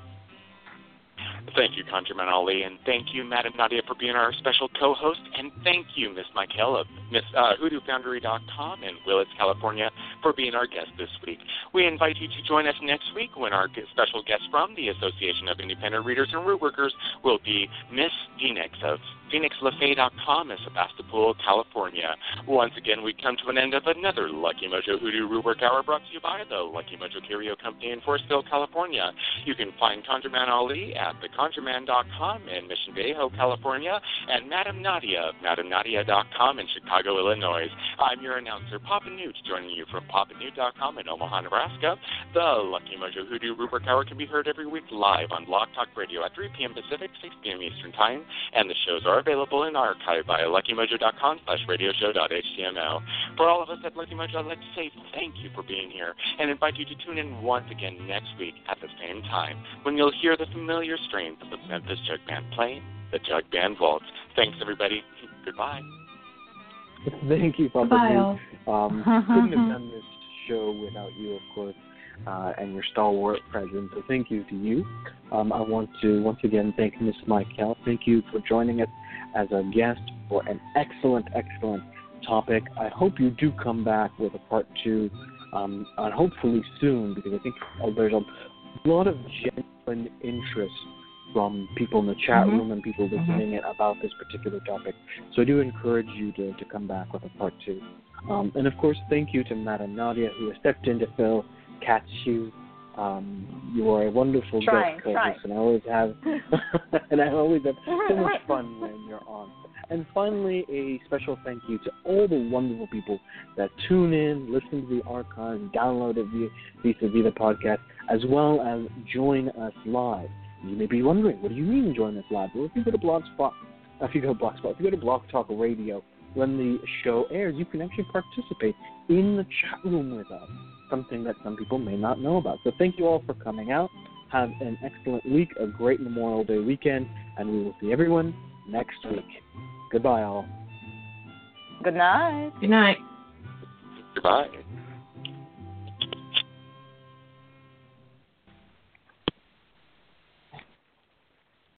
Thank you, ConjureMan Ali, and thank you, Madame Nadia, for being our special co-host, and thank you, Miss Michael of HoodooFoundry.com in Willits, California, for being our guest this week. We invite you to join us next week when our special guest from the Association of Independent Readers and Root Workers will be Miss Phoenix of PhoenixLaFay.com in Sebastopol, California. Once again, we come to an end of another Lucky Mojo Hoodoo Root Work Hour brought to you by the Lucky Mojo Curio Company in Forestville, California. You can find ConjureMan Ali at theconjureman.com in Mission Viejo, California, and Madame Nadia of MadameNadia.com in Chicago, Illinois. I'm your announcer, Papa Newt, joining you from PapaNewt.com in Omaha, Nebraska. The Lucky Mojo Hoodoo Root Work Hour can be heard every week live on Blog Talk Radio at 3 p.m. Pacific, 6 p.m. Eastern Time, and the shows are available in archive via luckymojo.com/radioshow.html. For all of us at Lucky Mojo, I'd like to say thank you for being here and invite you to tune in once again next week at the same time when you'll hear the familiar strains of the Memphis Jug Band playing the Jug Band Waltz. Thanks, everybody. Goodbye. Thank you, Papa. Bye. Couldn't have done this show without you, of course, and your stalwart presence. So thank you to you. I want to once again thank Miss Michael. Thank you for joining us as a guest for an excellent topic. I hope you do come back with a part 2, and hopefully soon, because I think there's a lot of genuine interest from people in the chat room and people listening in about this particular topic. So I do encourage you to come back with a part 2. And of course, thank you to Madame Nadia, who has stepped in to fill Kat's shoes. You are a wonderful guest co-host, and I always have so much fun when you're on. And finally, a special thank you to all the wonderful people that tune in, listen to the archive, download it via the podcast, as well as join us live. You may be wondering, what do you mean join us live? Well, if you go to Blog Talk Radio, when the show airs, you can actually participate in the chat room with us, something that some people may not know about. So thank you all for coming out. Have an excellent week, a great Memorial Day weekend, and we will see everyone next week. Goodbye, all. Good night. Good night. Goodbye.